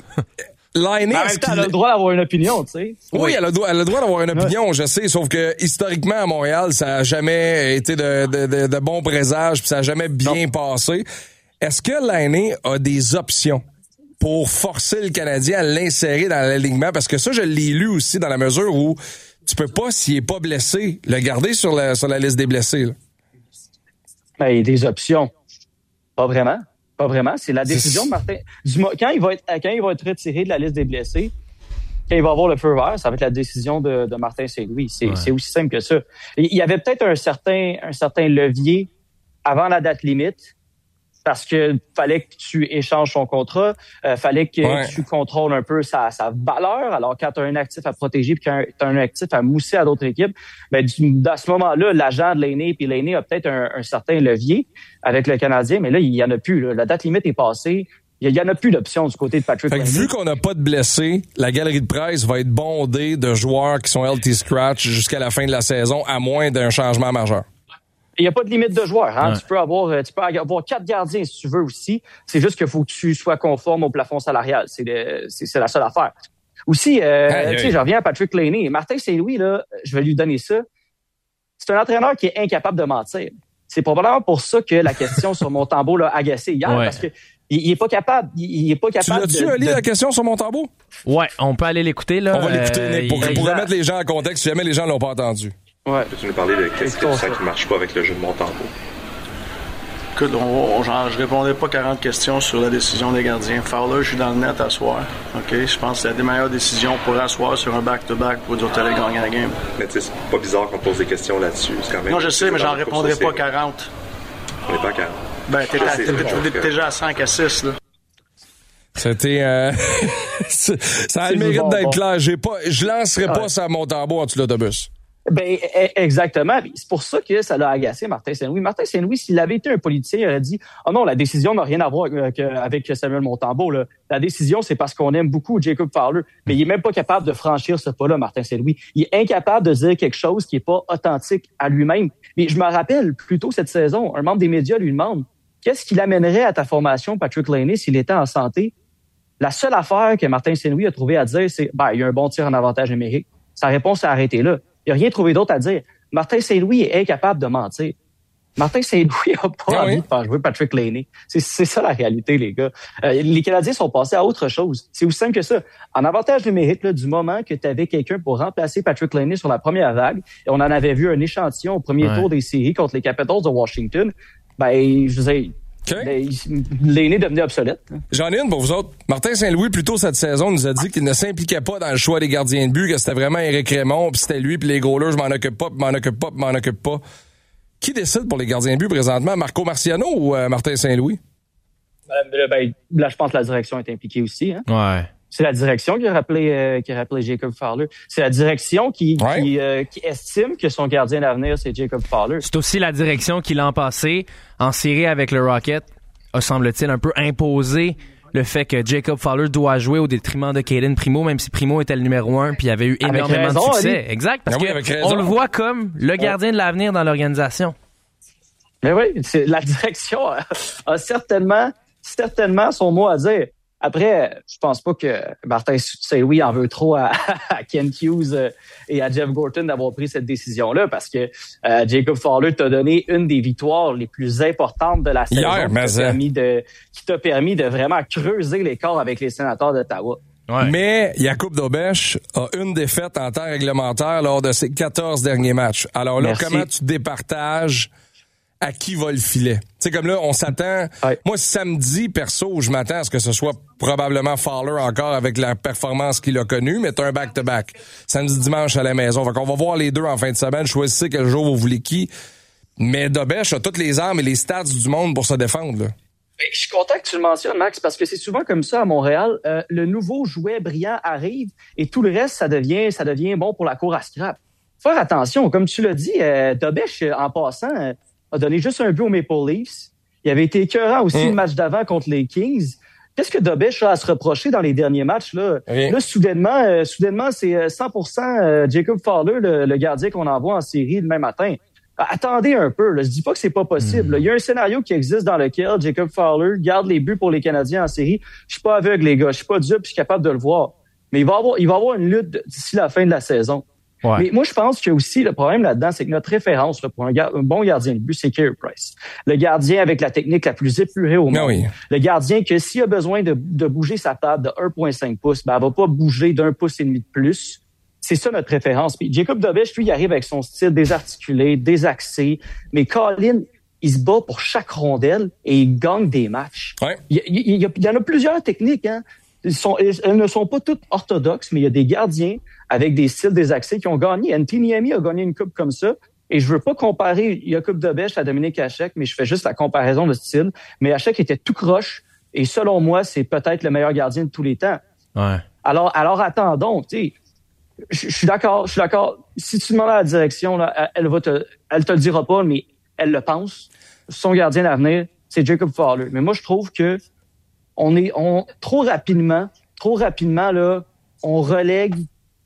Laine, ben, est-ce elle a le droit d'avoir une opinion, tu sais. Oui, oui, elle a, elle a le droit d'avoir une opinion, je sais, sauf que historiquement à Montréal, ça a jamais été de, de, de, de bons présages, puis ça a jamais bien non. passé. Est-ce que Laine a des options pour forcer le Canadien à l'insérer dans l'alignement? Parce que ça, je l'ai lu aussi dans la mesure où tu peux pas, s'il est pas blessé, le garder sur la, sur la liste des blessés. Là. Ben, il y a des options. Pas vraiment. Pas vraiment. C'est la décision de Martin. Du, quand, il va être, quand il va être retiré de la liste des blessés, quand il va avoir le feu vert, ça va être la décision de, de Martin Saint-Louis. C'est, ouais. c'est aussi simple que ça. Il y avait peut-être un certain, un certain levier avant la date limite parce que fallait que tu échanges son contrat, euh, fallait que ouais. tu contrôles un peu sa, sa valeur. Alors, quand tu as un actif à protéger puis quand tu as un actif à mousser à d'autres équipes, ben, du, à ce moment-là, l'agent de Laine puis Laine a peut-être un, un certain levier avec le Canadien, mais là, il y en a plus. Là. La date limite est passée. Il y en a plus d'options du côté de Patrick Laine. Vu qu'on n'a pas de blessés, la galerie de presse va être bondée de joueurs qui sont L T scratch jusqu'à la fin de la saison, à moins d'un changement majeur. Il n'y a pas de limite de joueurs. Hein? Ouais. Tu peux avoir, tu peux avoir quatre gardiens si tu veux aussi. C'est juste qu'il faut que tu sois conforme au plafond salarial. C'est, le, c'est, c'est la seule affaire. Aussi, euh, hey, tu sais, hey. je reviens à Patrick Laney. Martin Saint-Louis, là, je vais lui donner ça. C'est un entraîneur qui est incapable de mentir. C'est probablement pour ça que la question sur Montembeault l'a agacé hier, ouais. parce que il, il est pas capable. Il, il est pas capable. Tu l'as-tu de, lu de... la question sur Montembeault? Ouais, on peut aller l'écouter là. On va l'écouter, euh, Nick, pour, il... pour remettre les gens en contexte, si jamais les gens l'ont pas entendu. Ouais. Peux-tu nous parler de qu'est-ce que tu sens qui marche pas avec le jeu de Montembeault? Écoute, on, on, genre, je répondais pas quarante questions sur la décision des gardiens. Fowler, je suis dans le net à soir. OK? Je pense que c'est la des meilleures décisions pour asseoir sur un back-to-back pour dire que tu allais gagner la game. Mais tu sais, c'est pas bizarre qu'on pose des questions là-dessus. C'est quand même non, je sais, mais j'en répondrai pas quarante. On n'est pas à quarante. Ben, t'es, à, t'es, t'es, t'es déjà à cinq à six, là. C'était... Euh... ça a le mérite bon, d'être bon. clair. J'ai pas, je lancerai ouais. pas ça à Montembeault en dessous de l'autobus. Ben exactement. C'est pour ça que ça l'a agacé Martin Saint-Louis. Martin Saint-Louis, s'il avait été un politicien, il aurait dit « Oh non, la décision n'a rien à voir avec Samuel Montembeault. Là. La décision, c'est parce qu'on aime beaucoup Jacob Fowler. » Mais il est même pas capable de franchir ce pas-là, Martin Saint-Louis. Il est incapable de dire quelque chose qui est pas authentique à lui-même. Mais je me rappelle, plus tôt cette saison, un membre des médias lui demande « Qu'est-ce qu'il amènerait à ta formation, Patrick Laney, s'il était en santé? » La seule affaire que Martin Saint-Louis a trouvé à dire, c'est « Ben, il y a un bon tir en avantage numérique. » Sa réponse s'est arrêtée là. Il n'y a rien trouvé d'autre à dire. Martin Saint-Louis est incapable de mentir. Martin Saint-Louis n'a pas ah envie oui. de faire jouer Patrick Laney. C'est, c'est ça la réalité, les gars. Euh, les Canadiens sont passés à autre chose. C'est aussi simple que ça. En avantage numérique, là, du moment que tu avais quelqu'un pour remplacer Patrick Laney sur la première vague, et on en avait vu un échantillon au premier ouais. tour des séries contre les Capitals de Washington, ben, je veux dire, Okay. Ben, Laney devenait obsolète. Hein. J'en ai une pour vous autres. Martin Saint-Louis, plus tôt cette saison, nous a dit qu'il ne s'impliquait pas dans le choix des gardiens de but, que c'était vraiment Éric Raymond, puis c'était lui, puis les goalers, je m'en occupe pas, puis m'en occupe pas, puis m'en occupe pas. Qui décide pour les gardiens de but présentement? Marco Marciano ou euh, Martin Saint-Louis? Ben, ben, là, je pense que la direction est impliquée aussi. Hein? Ouais. C'est la direction qui a rappelé, euh, qui a rappelé Jacob Fowler. C'est la direction qui, ouais. qui, euh, qui estime que son gardien d'avenir, c'est Jacob Fowler. C'est aussi la direction qui, l'an passé, en série avec le Rocket, a, semble-t-il, un peu imposé le fait que Jacob Fowler doit jouer au détriment de Cayden Primo, même si Primo était le numéro un puis il avait eu avec énormément raison, de succès. Ali. Exact, parce oui, qu'on le voit comme le gardien de l'avenir dans l'organisation. Mais oui, c'est, la direction a, a certainement, certainement son mot à dire. Après, je pense pas que Martin Saint-Louis en veut trop à, à Ken Hughes et à Jeff Gorton d'avoir pris cette décision-là, parce que euh, Jacob Fowler t'a donné une des victoires les plus importantes de la saison, Hier, qui, t'a permis de, qui t'a permis de vraiment creuser l'écart avec les Sénateurs d'Ottawa. Ouais. Mais Jakub Dobeš a une défaite en temps réglementaire lors de ses quatorze derniers matchs. Alors là, Merci. Comment tu départages à qui va le filet? Tu sais, comme là, on s'attend... Ouais. Moi, samedi, perso, je m'attends à ce que ce soit probablement Fowler encore avec la performance qu'il a connue, mais t'as un back-to-back. Samedi, dimanche à la maison. Fait qu'on va voir les deux en fin de semaine. Choisissez quel jour vous voulez qui. Mais Dobeš a toutes les armes et les stats du monde pour se défendre, là. Je suis content que tu le mentionnes, Max, parce que c'est souvent comme ça à Montréal. Euh, le nouveau jouet brillant arrive et tout le reste, ça devient, ça devient bon pour la cour à scrap. Faire attention. Comme tu l'as dit, euh, Dobeš, en passant... Euh, a donné juste un but aux Maple Leafs. Il avait été écœurant aussi mmh. le match d'avant contre les Kings. Qu'est-ce que Dobeš a à se reprocher dans les derniers matchs? Là, Rien. là soudainement, euh, soudainement, c'est cent pour cent euh, Jacob Fowler, le, le gardien qu'on envoie en série demain matin. Attendez un peu. Là. Je dis pas que c'est pas possible. Mmh. Il y a un scénario qui existe dans lequel Jacob Fowler garde les buts pour les Canadiens en série. Je suis pas aveugle, les gars. Je suis pas dupe, je suis capable de le voir. Mais il va avoir, il va avoir une lutte d'ici la fin de la saison. Ouais. Mais moi, je pense que aussi le problème là-dedans, c'est que notre référence là, pour un, gar- un bon gardien de but, c'est Carey Price. Le gardien avec la technique la plus épurée au monde. Oui. Le gardien que s'il a besoin de, de bouger sa table de un virgule cinq pouces, ben, elle va pas bouger d'un pouce et demi de plus. C'est ça notre référence. Puis Jacob Dobeš, lui, il arrive avec son style désarticulé, désaxé. Mais Colin, il se bat pour chaque rondelle et il gagne des matchs. Ouais. Il, il, il, il y en a plusieurs techniques, hein. Ils sont, elles ne sont pas toutes orthodoxes, mais il y a des gardiens avec des styles désaxés qui ont gagné. Anthony Niemi a gagné une coupe comme ça. Et je veux pas comparer Jakub Dobeš à Dominique Hasek, mais je fais juste la comparaison de style. Mais Hasek était tout croche. Et selon moi, c'est peut-être le meilleur gardien de tous les temps. Ouais. Alors, alors attendons, tu sais. Je suis d'accord, je suis d'accord. Si tu demandes à la direction, là, elle va te, elle te le dira pas, mais elle le pense. Son gardien d'avenir, c'est Jacob Fowler. Mais moi, je trouve que on est, on, trop rapidement, trop rapidement, là, on relègue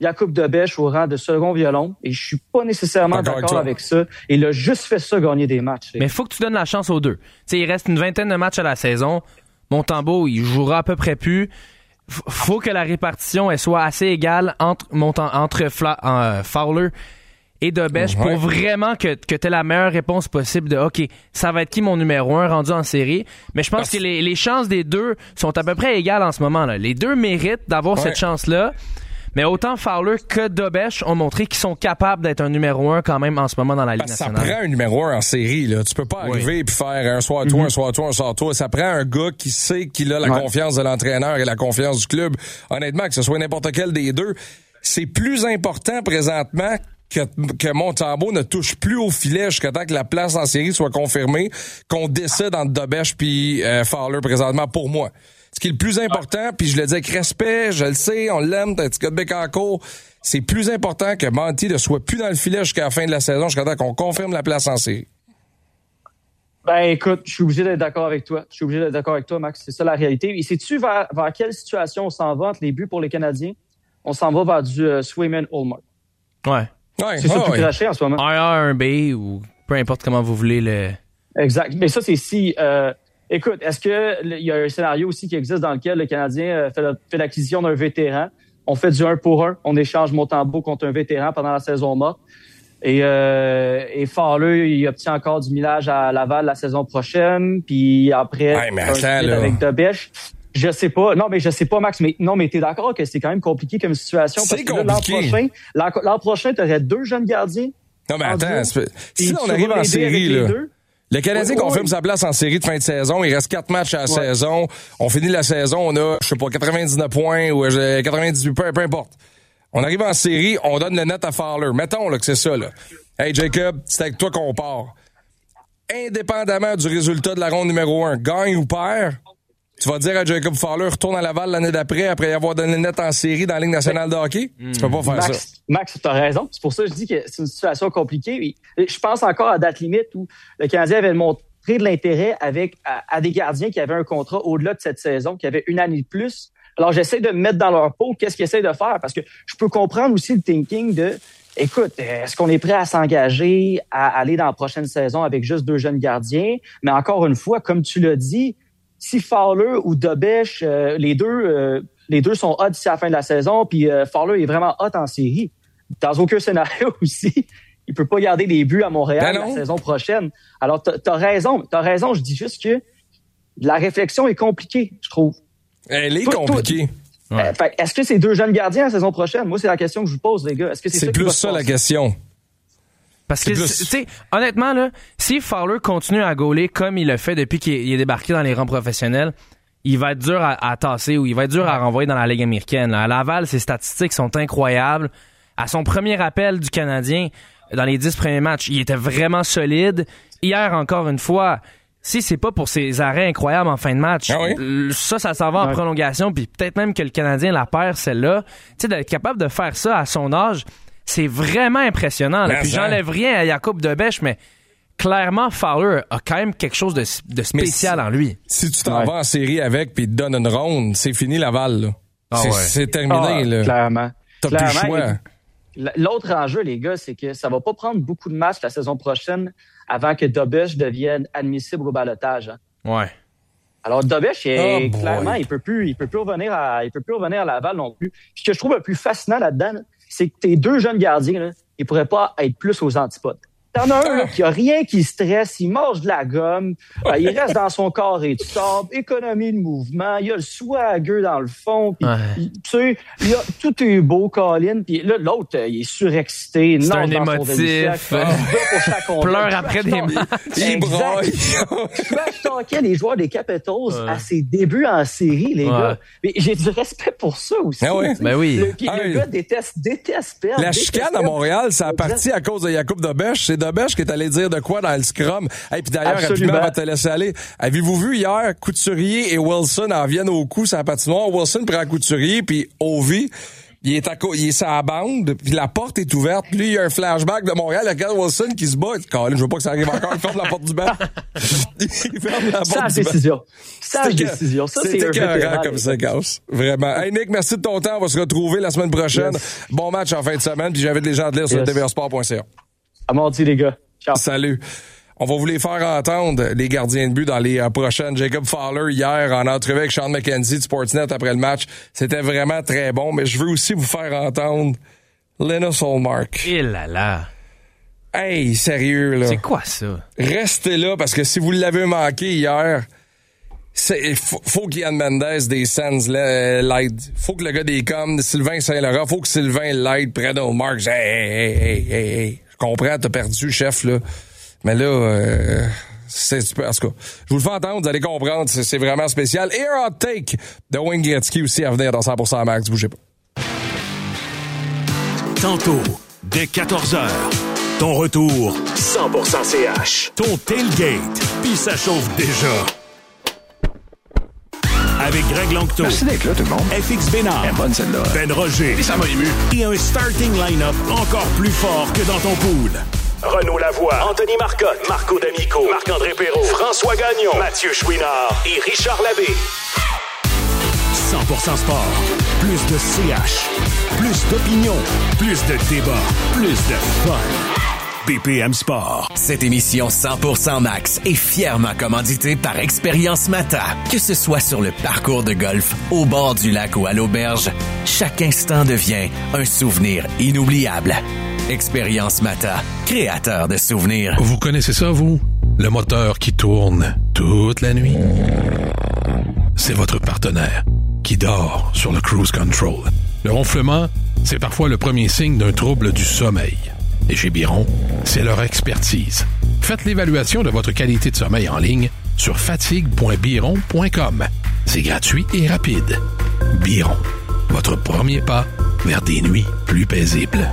Jakub Dobeš au rang de second violon et je suis pas nécessairement d'accord, d'accord avec, avec ça. Et il a juste fait ça gagner des matchs. Mais il faut que tu donnes la chance aux deux. T'sais, il reste une vingtaine de matchs à la saison. Montembeault, il jouera à peu près plus. F- faut que la répartition elle soit assez égale entre, Montan- entre Fla- euh, Fowler et Dobeš ouais. pour vraiment que, que tu aies la meilleure réponse possible de OK, ça va être qui mon numéro un rendu en série. Mais je pense Parce... que les, les chances des deux sont à peu près égales en ce moment. Là. Les deux méritent d'avoir ouais. cette chance-là. Mais autant Fowler que Dobeš ont montré qu'ils sont capables d'être un numéro un quand même en ce moment dans la Ligue nationale. Ça prend un numéro un en série. Là. Tu peux pas oui. arriver et faire un soir toi, mm-hmm. un soir toi, un soir toi. Ça prend un gars qui sait qu'il a la ouais. confiance de l'entraîneur et la confiance du club. Honnêtement, que ce soit n'importe quel des deux, c'est plus important présentement que, que Montembeault ne touche plus au filet jusqu'à temps que la place en série soit confirmée, qu'on décide entre Dobeš puis euh, Fowler présentement pour moi. Ce qui est le plus important, puis je le dis avec respect, je le sais, on l'aime, t'as un petit gars de Bécancourt, c'est plus important que Monty ne soit plus dans le filet jusqu'à la fin de la saison, jusqu'à temps qu'on confirme la place en série. Ben écoute, je suis obligé d'être d'accord avec toi. Je suis obligé d'être d'accord avec toi, Max. C'est ça la réalité. Et sais-tu vers, vers quelle situation on s'en va entre les buts pour les Canadiens? On s'en va vers du euh, Swayman-Ullmark. Ouais. ouais. C'est ça ouais, tout ouais. craché en ce moment. Un A, un B, ou peu importe comment vous voulez le... Exact. Mais ça, c'est si... Euh, Écoute, est-ce que il y a un scénario aussi qui existe dans lequel le Canadien fait, la, fait l'acquisition d'un vétéran? On fait du un pour un, on échange Montembeault contre un vétéran pendant la saison morte. Et, euh, et Fowler, il obtient encore du millage à Laval la saison prochaine. Puis après, ouais, mais attends, un avec Dobeš. Je sais pas. Non, mais je sais pas, Max. Mais non, mais t'es d'accord que c'est quand même compliqué comme situation? C'est parce que là, l'an prochain, l'an, l'an prochain, t'aurais deux jeunes gardiens. Non, mais attends, deux, si on arrive en série, là. Le Canadien oui, confirme oui. sa place en série de fin de saison. Il reste quatre matchs à la ouais. saison. On finit la saison, on a, je sais pas, quatre-vingt-dix-neuf points ou quatre-vingt-dix-huit points, peu importe. On arrive en série, on donne le net à Fowler. Mettons là, que c'est ça. Là. Hey Jacob, c'est avec toi qu'on part. Indépendamment du résultat de la ronde numéro un, gagne ou perd, tu vas dire à Jacob Fowler, retourne à Laval l'année d'après, après y avoir donné le net en série dans la Ligue nationale de hockey. Mmh. Tu peux pas faire Max, ça. Max, t'as raison. C'est pour ça que je dis que c'est une situation compliquée. Je pense encore à date limite où le Canadien avait montré de l'intérêt avec à, à des gardiens qui avaient un contrat au-delà de cette saison, qui avaient une année de plus. Alors, j'essaie de me mettre dans leur peau qu'est-ce qu'ils essaient de faire, parce que je peux comprendre aussi le thinking de, écoute, est-ce qu'on est prêt à s'engager à aller dans la prochaine saison avec juste deux jeunes gardiens? Mais encore une fois, comme tu l'as dit, si Fowler ou Dobeš, euh, les deux euh, les deux sont hot d'ici à la fin de la saison, puis euh, Fowler est vraiment hot en série, dans aucun scénario aussi, il peut pas garder des buts à Montréal la saison prochaine. Alors, t'as, t'as raison, t'as raison, je dis juste que la réflexion est compliquée, je trouve. Elle est toi, compliquée. Toi, ouais. euh, fait, est-ce que c'est deux jeunes gardiens la saison prochaine? Moi, c'est la question que je vous pose, les gars. Est-ce que c'est, c'est ça plus ça passer? La question. Parce que, tu sais, honnêtement, là, si Fowler continue à gauler comme il le fait depuis qu'il est débarqué dans les rangs professionnels, il va être dur à, à tasser ou il va être dur à renvoyer dans la Ligue américaine. Là. À Laval, ses statistiques sont incroyables. À son premier appel du Canadien, dans les dix premiers matchs, il était vraiment solide. Hier, encore une fois, si c'est pas pour ses arrêts incroyables en fin de match, ah oui? ça, ça s'en va en ouais. prolongation, puis peut-être même que le Canadien la perd, celle-là. Tu sais, d'être capable de faire ça à son âge, c'est vraiment impressionnant. Là. Puis j'enlève rien à Jakub Dobeš, mais clairement, Fowler a quand même quelque chose de, de spécial si, en lui. Si tu t'en ouais. vas en série avec puis il te donne une ronde, c'est fini Laval. Là. Ah c'est, ouais. c'est terminé. Ah, là. Clairement. T'as clairement, plus le choix. L'autre enjeu, les gars, c'est que ça va pas prendre beaucoup de matchs la saison prochaine avant que Dobeš devienne admissible au ballottage. Hein. Ouais. Alors Dobeš, oh clairement, il peut plus, il peut plus revenir à, il peut plus revenir à Laval non plus. Ce que je trouve le plus fascinant là-dedans, là, c'est que tes deux jeunes gardiens, là, ils pourraient pas être plus aux antipodes. T'en as un là, qui a rien qui stresse, il mange de la gomme, euh, il reste dans son corps et tout ça, économie de mouvement, il a le swagger dans le fond, pis, ouais. il, tu sais, il a, tout est beau, Colin, puis là, l'autre, il est surexcité, c'est un émotif, pleure après des matchs. Il braille. Je talkais les joueurs des Capitals ouais. à ses débuts en série, les ouais. gars. Mais j'ai du respect pour ça aussi. Ah oui, ben oui. Le, pis ah le oui. gars déteste, déteste perdre. La chicane à Montréal, ça a parti à cause de Jakub Dobeš. C'est Dobeš qui est allé dire de quoi dans le scrum. Et puis d'ailleurs, rapidement, on va te laisser aller. Avez-vous vu hier, Couturier et Wilson en viennent au coup sur la patinoire. Wilson prend Couturier, puis Ovi il est à co- il est sur la bande, puis la porte est ouverte. Lui, il y a un flashback de Montréal, il y a Ken Wilson qui se bat. Colin, je veux pas que ça arrive encore. Il ferme la porte du banc. Il ferme la porte Sage du banc. décision. Sage C'était décision. Ça, c'est C'était un vétéran, écœurant comme séquence. Vraiment. Hey Nick, merci de ton temps. On va se retrouver la semaine prochaine. Yes. Bon match en fin de semaine. Puis j'invite les gens à te lire sur Yes. T V R sport point C A. À mardi, les gars. Ciao. Salut. On va vous les faire entendre, les gardiens de but, dans les euh, prochaines. Jacob Fowler, hier, en entrevue avec Sean McKenzie de Sportsnet après le match. C'était vraiment très bon, mais je veux aussi vous faire entendre Linus Ullmark. Et là là. Hey, sérieux, là. C'est quoi ça? Restez là, parce que si vous l'avez manqué hier, il faut, faut qu'Ian Mendes des Sens l'aide. Faut que le gars des Coms, Sylvain Saint-Laurent, faut que Sylvain l'aide près d'Ullmark. Hey, hey, hey, hey, hey. Je comprends, t'as perdu, chef, là. Mais là, euh, c'est, en tout cas, je vous le fais entendre, vous allez comprendre, c'est, c'est vraiment spécial. Et un hot take de Wayne Gretzky aussi à venir dans cent pour cent Max, bougez pas. Tantôt, dès quatorze heures, ton retour cent pour cent C H. Ton tailgate, puis ça chauffe déjà. Avec Greg Longto. Merci d'être là, tout le monde. F X Bénard. Elle est bonne, celle-là. Ben Roger. Et ça m'a ému. Et un starting line-up encore plus fort que dans ton pool. Renaud Lavoie, Anthony Marcotte, Marco D'Amico, Marc-André Perrault, François Gagnon, Mathieu Chouinard et Richard Labbé. cent pour cent Sport. Plus de C H. Plus d'opinion. Plus de débat. Plus de fun. B P M Sport. Cette émission cent pour cent Max est fièrement commanditée par Expérience Mata. Que ce soit sur le parcours de golf, au bord du lac ou à l'auberge, chaque instant devient un souvenir inoubliable. Expérience Mata, créateur de souvenirs. Vous connaissez ça, vous? Le moteur qui tourne toute la nuit? C'est votre partenaire qui dort sur le cruise control. Le ronflement, c'est parfois le premier signe d'un trouble du sommeil. Et chez Biron, c'est leur expertise. Faites l'évaluation de votre qualité de sommeil en ligne sur fatigue point biron point com. C'est gratuit et rapide. Biron, votre premier pas vers des nuits plus paisibles.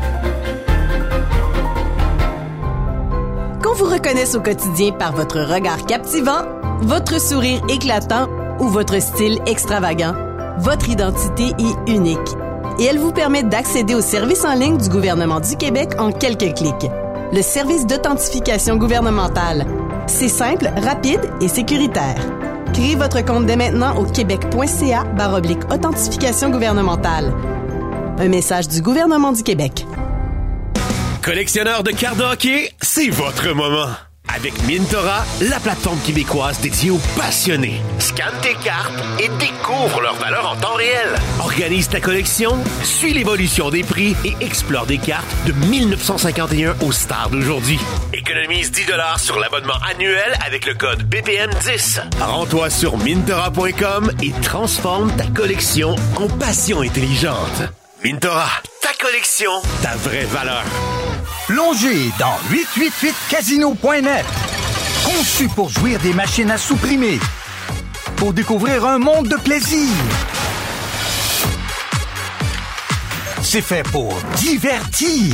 Qu'on vous reconnaisse au quotidien par votre regard captivant, votre sourire éclatant ou votre style extravagant, votre identité est unique. Et elle vous permet d'accéder au service en ligne du gouvernement du Québec en quelques clics. Le service d'authentification gouvernementale. C'est simple, rapide et sécuritaire. Créez votre compte dès maintenant au québec.ca barre oblique authentification gouvernementale. Un message du gouvernement du Québec. Collectionneur de cartes de hockey, c'est votre moment. Avec Mintora, la plateforme québécoise dédiée aux passionnés. Scanne tes cartes et découvre leur valeur en temps réel. Organise ta collection, suis l'évolution des prix et explore des cartes de dix-neuf cent cinquante et un aux stars d'aujourd'hui. Économise dix dollars sur l'abonnement annuel avec le code B P M dix. Rends-toi sur mintora point com et transforme ta collection en passion intelligente. Mintora, ta collection, ta vraie valeur. Plongez dans huit cent quatre-vingt-huit casino point net. Conçu pour jouir des machines à sous-primer. Pour découvrir un monde de plaisir. C'est fait pour divertir.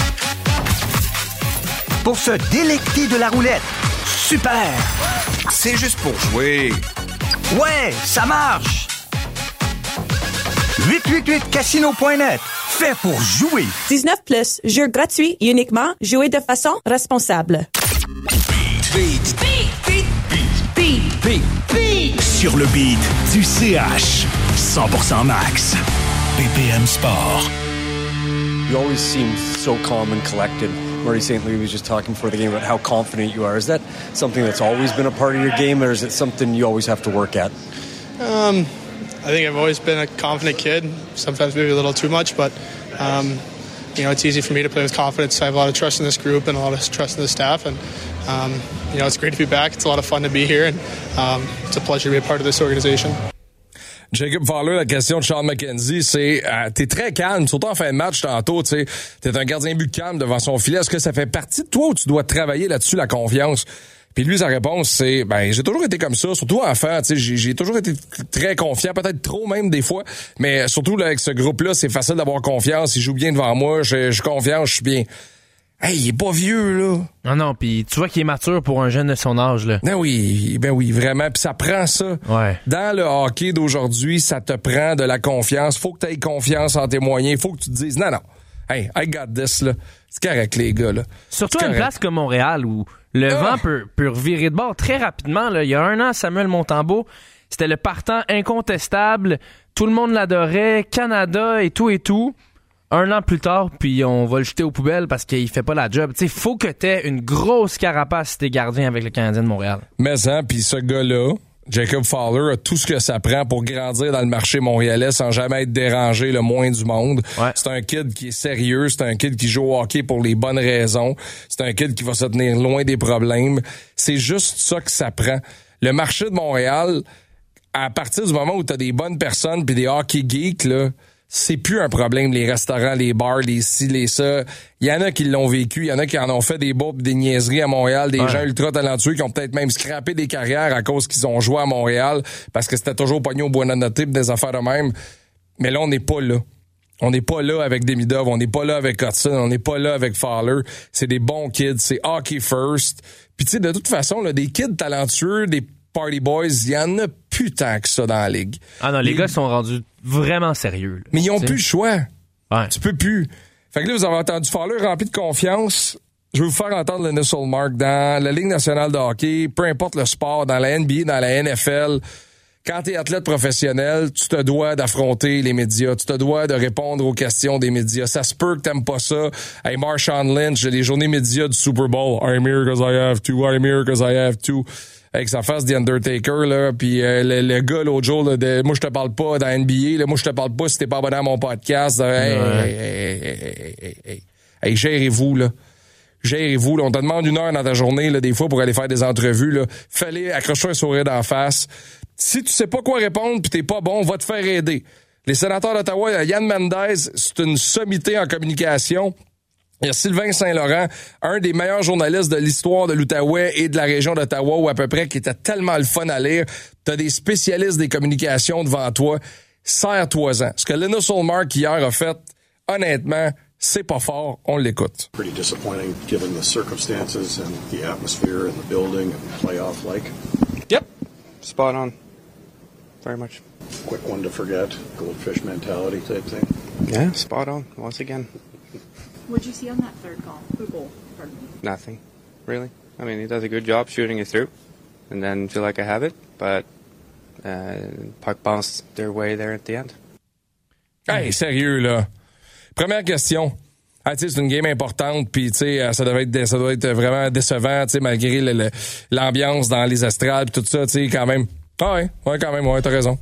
Pour se délecter de la roulette. Super! C'est juste pour jouer. Ouais, ça marche! huit cent quatre-vingt-huit casino point net. Fait pour jouer. dix-neuf plus, jeu gratuit, uniquement, jouer de façon responsable. Beat, beat, beat, beat, beat, beat. Sur le beat du C H. cent pour cent Max. B P M Sport. You always seem so calm and collected. Marty Saint Louis was just talking before the game about how confident you are. Is that something that's always been a part of your game, or is it something you always have to work at? Um... I think I've always been a confident kid, sometimes maybe a little too much, but, um, you know, it's easy for me to play with confidence. I have a lot of trust in this group and a lot of trust in the staff, and, um, you know, it's great to be back. It's a lot of fun to be here, and um, it's a pleasure to be a part of this organization. Jacob Fowler, la question de Sean McKenzie, c'est euh, t'es très calme, surtout en fin de match tantôt, tu sais, t'es un gardien but calme devant son filet. Est-ce que ça fait partie de toi ou tu dois travailler là-dessus, la confiance? Puis lui, sa réponse, c'est, ben, j'ai toujours été comme ça, surtout enfant, tu sais, j'ai, j'ai toujours été très confiant, peut-être trop même des fois, mais surtout là, avec ce groupe-là, c'est facile d'avoir confiance, il joue bien devant moi, je, je suis confiant, je suis bien. Hey, il est pas vieux, là. Non, non, puis tu vois qu'il est mature pour un jeune de son âge, là. Ben oui, ben oui, vraiment. Puis ça prend ça. Ouais. Dans le hockey d'aujourd'hui, ça te prend de la confiance. Faut que tu aies confiance en tes moyens. Faut que tu te dises, non, non, hey, I got this, là. C'est correct, les gars, là. Surtout à une place comme Montréal, où le ah. vent peut, peut revirer de bord très rapidement, là. Il y a un an, Samuel Montembeault, c'était le partant incontestable. Tout le monde l'adorait. Canada et tout et tout. Un an plus tard, puis on va le jeter aux poubelles parce qu'il fait pas la job. Tu sais, faut que t'aies une grosse carapace si t'es gardien avec le Canadien de Montréal. Mais hein, puis ce gars-là, Jacob Fowler, a tout ce que ça prend pour grandir dans le marché montréalais sans jamais être dérangé le moins du monde. Ouais. C'est un kid qui est sérieux, c'est un kid qui joue au hockey pour les bonnes raisons, c'est un kid qui va se tenir loin des problèmes. C'est juste ça que ça prend. Le marché de Montréal, à partir du moment où t'as des bonnes personnes puis des hockey geeks, là, c'est plus un problème, les restaurants, les bars, les ci, les ça. Il y en a qui l'ont vécu, il y en a qui en ont fait des bourdes, des niaiseries à Montréal, des ouais. gens ultra talentueux qui ont peut-être même scrappé des carrières à cause qu'ils ont joué à Montréal parce que c'était toujours pogné au Buonanotte, des affaires de même. Mais là, on n'est pas là. On n'est pas là avec Demidov, on n'est pas là avec Hudson, on n'est pas là avec Fowler. C'est des bons kids, c'est hockey first. Puis tu sais, de toute façon, là, des kids talentueux, des Party Boys, il y en a plus tant que ça dans la ligue. Ah non, les, les... gars sont rendus vraiment sérieux. Là, mais ils ont plus le choix. Ouais. Tu peux plus. Fait que là, vous avez entendu Fowler rempli de confiance. Je vais vous faire entendre le Linus Ullmark dans la Ligue nationale de hockey, peu importe le sport, dans la N B A, dans la N F L. Quand t'es athlète professionnel, tu te dois d'affronter les médias. Tu te dois de répondre aux questions des médias. Ça se peut que t'aimes pas ça. Hey, Marshawn Lynch, les journées médias du Super Bowl. I'm here because I have to. I'm here because I have to. Avec sa face The Undertaker, là, puis euh, le, le gars l'autre jour, là, de, moi je te parle pas dans N B A, là, moi je te parle pas si t'es pas abonné à mon podcast. Là, hey, ouais. hey, hey, hey, hey, hey, hey, hey, gérez-vous, là. Gérez-vous, là. On te demande une heure dans ta journée, là, des fois, pour aller faire des entrevues, là. Fallait accrocher un sourire d'en face. Si tu sais pas quoi répondre pis t'es pas bon, va te faire aider. Les sénateurs d'Ottawa, Yann Mendez, c'est une sommité en communication. Il y a Sylvain Saint-Laurent, un des meilleurs journalistes de l'histoire de l'Outaouais et de la région d'Ottawa, ou à peu près, qui était tellement le fun à lire. T'as des spécialistes des communications devant toi. Serre-toi-en. Ce que Linus Ullmark hier a fait, honnêtement, c'est pas fort. On l'écoute. Pretty disappointing given the circumstances and the atmosphere and the building and playoff like. Yep. Spot on. Very much. Quick one to forget. Goldfish mentality type thing. Yeah, spot on. Once again. What did you see on that third goal? Third goal, pardon me. Nothing, really. I mean, he does a good job shooting it through, and then feel like I have it, but uh, puck bounced their way there at the end. Hey, sérieux, là. Première question. Ah, tu sais, c'est une game importante, puis tu sais, ça devait être, ça doit être vraiment décevant, tu sais, malgré le, le, l'ambiance dans les estrades, pis tout ça, tu sais, quand même. Ah ouais, ouais, quand même, ouais, t'as raison.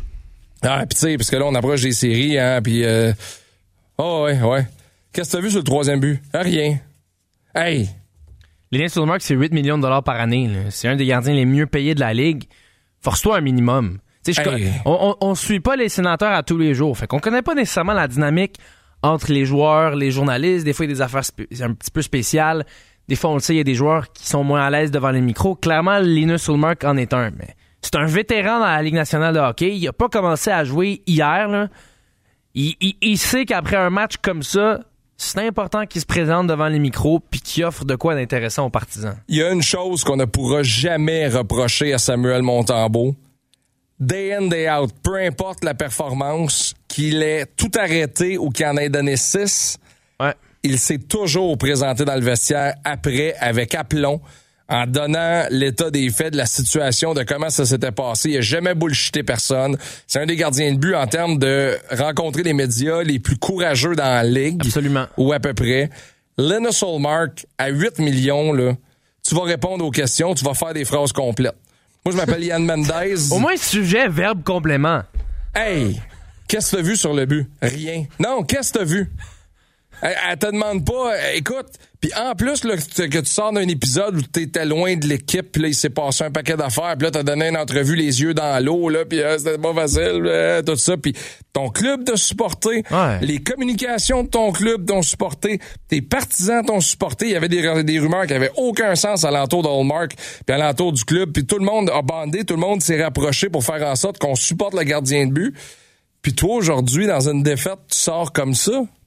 Ah, puis tu sais, parce que là, on approche des séries, hein, puis euh... oh ouais, ouais. Qu'est-ce que t'as vu sur le troisième but? Ah, rien. Hey! Linus Ullmark, c'est huit millions de dollars par année. Là. C'est un des gardiens les mieux payés de la Ligue. Force-toi un minimum. Hey. Je, on, on, on suit pas les sénateurs à tous les jours. Fait qu'on connaît pas nécessairement la dynamique entre les joueurs, les journalistes. Des fois, il y a des affaires spé- un petit peu spéciales. Des fois, on le sait, il y a des joueurs qui sont moins à l'aise devant les micros. Clairement, Linus Ullmark en est un. Mais c'est un vétéran dans la Ligue nationale de hockey. Il a pas commencé à jouer hier. Là. Il, il, il sait qu'après un match comme ça, c'est important qu'il se présente devant les micros puis qu'il offre de quoi d'intéressant aux partisans. Il y a une chose qu'on ne pourra jamais reprocher à Samuel Montembeault. Day in, day out, peu importe la performance, qu'il ait tout arrêté ou qu'il en ait donné six, ouais. il s'est toujours présenté dans le vestiaire après avec aplomb, en donnant l'état des faits de la situation, de comment ça s'était passé. Il a jamais bullshité personne. C'est un des gardiens de but en termes de rencontrer les médias les plus courageux dans la Ligue. Absolument. Ou à peu près. Linus Ullmark, à huit millions, là, tu vas répondre aux questions, tu vas faire des phrases complètes. Moi, je m'appelle Yann Mendez. Au moins, sujet, verbe, complément. Hey! Qu'est-ce que t'as vu sur le but? Rien. Non, qu'est-ce que t'as vu? Elle, elle te demande pas, écoute, puis en plus là, que, que tu sors d'un épisode où t'étais loin de l'équipe, puis là il s'est passé un paquet d'affaires, puis là t'as donné une entrevue les yeux dans l'eau, là, puis euh, c'était pas facile, euh, tout ça, puis ton club t'a supporté, ouais. les communications de ton club t'ont supporté, tes partisans t'ont supporté, il y avait des, des rumeurs qui avaient aucun sens alentour de Ullmark, puis alentour du club, puis tout le monde a bandé, tout le monde s'est rapproché pour faire en sorte qu'on supporte le gardien de but. Puis toi, aujourd'hui, dans une défaite, tu sors comme ça. Puis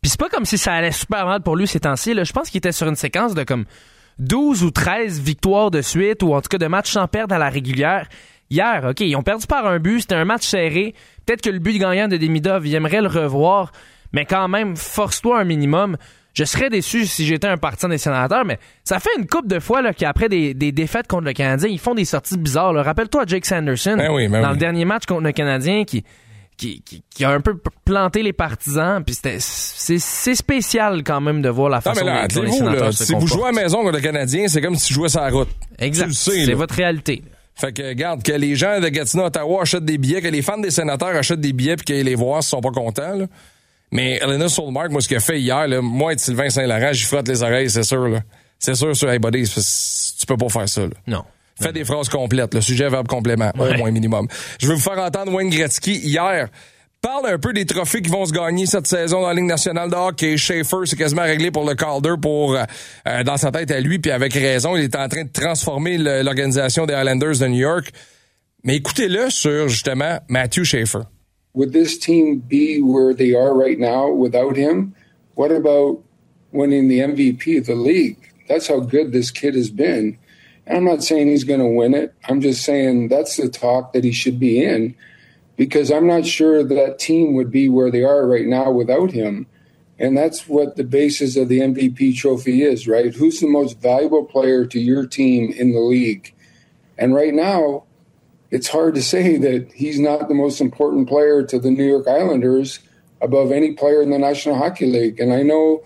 Puis c'est pas comme si ça allait super mal pour lui ces temps-ci. Là. Je pense qu'il était sur une séquence de comme douze ou treize victoires de suite, ou en tout cas de matchs sans perdre à la régulière. Hier, OK, ils ont perdu par un but, c'était un match serré. Peut-être que le but gagnant de Demidov, il aimerait le revoir, mais quand même, force-toi un minimum. Je serais déçu si j'étais un partisan des Sénateurs, mais ça fait une couple de fois là, qu'après des, des défaites contre le Canadien, ils font des sorties bizarres. Là. Rappelle-toi Jake Sanderson, ben oui, ben dans oui. le dernier match contre le Canadien, qui, qui, qui, qui a un peu planté les partisans. Puis c'était, c'est, c'est spécial quand même de voir la façon non, mais là, dont les vous, Sénateurs là, se si comportent. vous jouez à la maison contre le Canadien, c'est comme si tu jouais sur la route. Exact, tu le sais, c'est là. votre réalité. Fait que, regarde, que les gens de Gatineau, Ottawa achètent des billets, que les fans des Sénateurs achètent des billets puis qu'ils les voient s'ils sont pas contents, là. Mais Elena Solmark, moi, ce qu'elle a fait hier, là, moi et Sylvain Saint-Laurent, j'y frotte les oreilles, c'est sûr, là. C'est sûr, sûr, hey buddy, tu peux pas faire ça, là. Non. Fais des phrases complètes, le sujet, verbe, complément, ouais. Au moins minimum. Je vais vous faire entendre Wayne Gretzky hier. Parle un peu des trophées qui vont se gagner cette saison dans la Ligue nationale de hockey. Schaefer, c'est quasiment réglé pour le Calder pour euh, dans sa tête à lui, puis avec raison, il est en train de transformer le, l'organisation des Islanders de New York. Mais écoutez-le sur, justement, Matthew Schaefer. Would this team be where they are right now without him? What about winning the M V P of the league? That's how good this kid has been. And I'm not saying he's going to win it. I'm just saying that's the talk that he should be in, because I'm not sure that team would be where they are right now without him. And that's what the basis of the M V P trophy is, right? Who's the most valuable player to your team in the league? And right now, it's hard to say that he's not the most important player to the New York Islanders above any player in the National Hockey League. And I know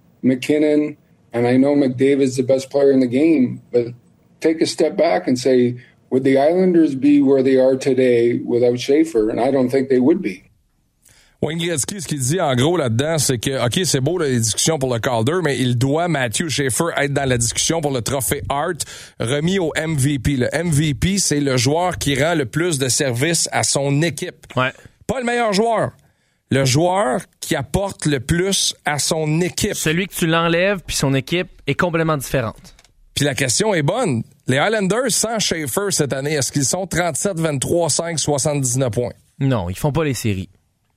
McKinnon and I know McDavid's the best player in the game, but take a step back and say, would the Islanders be where they are today without Schaefer? And I don't think they would be. Wayne Gretzky, ce qu'il dit en gros là-dedans, c'est que, OK, c'est beau là, les discussions pour le Calder, mais il doit, Matthew Schaefer, être dans la discussion pour le trophée Hart remis au M V P. Le M V P, c'est le joueur qui rend le plus de service à son équipe. Ouais. Pas le meilleur joueur. Le joueur qui apporte le plus à son équipe. Celui que tu l'enlèves, puis son équipe est complètement différente. Puis la question est bonne. Les Islanders, sans Schaefer cette année, est-ce qu'ils sont trente-sept, vingt-trois, cinq, soixante-dix-neuf points? Non, ils font pas les séries.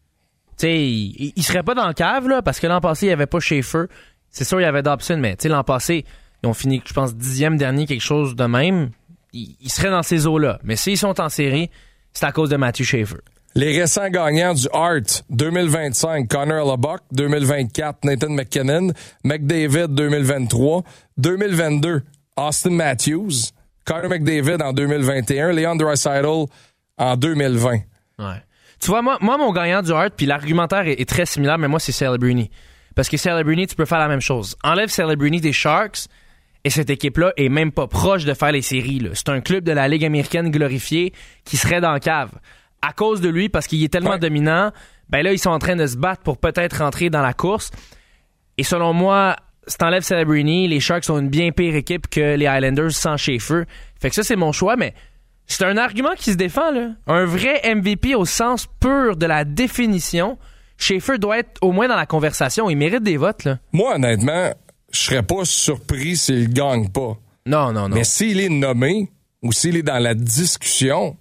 Tu sais, ils, ils seraient pas dans le cave, là, parce que l'an passé, il y avait pas Schaefer. C'est sûr, il y avait Dobson, mais tu sais, l'an passé, ils ont fini, je pense, dixième dernier, quelque chose de même. Ils, ils seraient dans ces eaux-là. Mais s'ils sont en série, c'est à cause de Matthew Schaefer. Les récents gagnants du Hart deux mille vingt-cinq, Connor Lebock, deux mille vingt-quatre, Nathan McKinnon, McDavid deux mille vingt-trois, deux mille vingt-deux, Austin Matthews, Connor McDavid en deux mille vingt et un, Leon Draisaitl en deux mille vingt. Ouais. Tu vois, moi, moi mon gagnant du Hart, puis l'argumentaire est, est très similaire, mais moi, c'est Celebrini. Parce que Celebrini, tu peux faire la même chose. Enlève Celebrini des Sharks, et cette équipe-là est même pas proche de faire les séries. Là. C'est un club de la Ligue américaine glorifié qui serait dans la cave. À cause de lui, parce qu'il est tellement ouais. dominant, ben là, ils sont en train de se battre pour peut-être rentrer dans la course. Et selon moi, si t'enlèves Celebrini, les Sharks sont une bien pire équipe que les Islanders sans Schaefer. Fait que ça, c'est mon choix, mais c'est un argument qui se défend, là. Un vrai M V P au sens pur de la définition, Schaefer doit être au moins dans la conversation. Il mérite des votes, là. Moi, honnêtement, je serais pas surpris s'il gagne pas. Non, non, non. Mais s'il est nommé ou s'il est dans la discussion,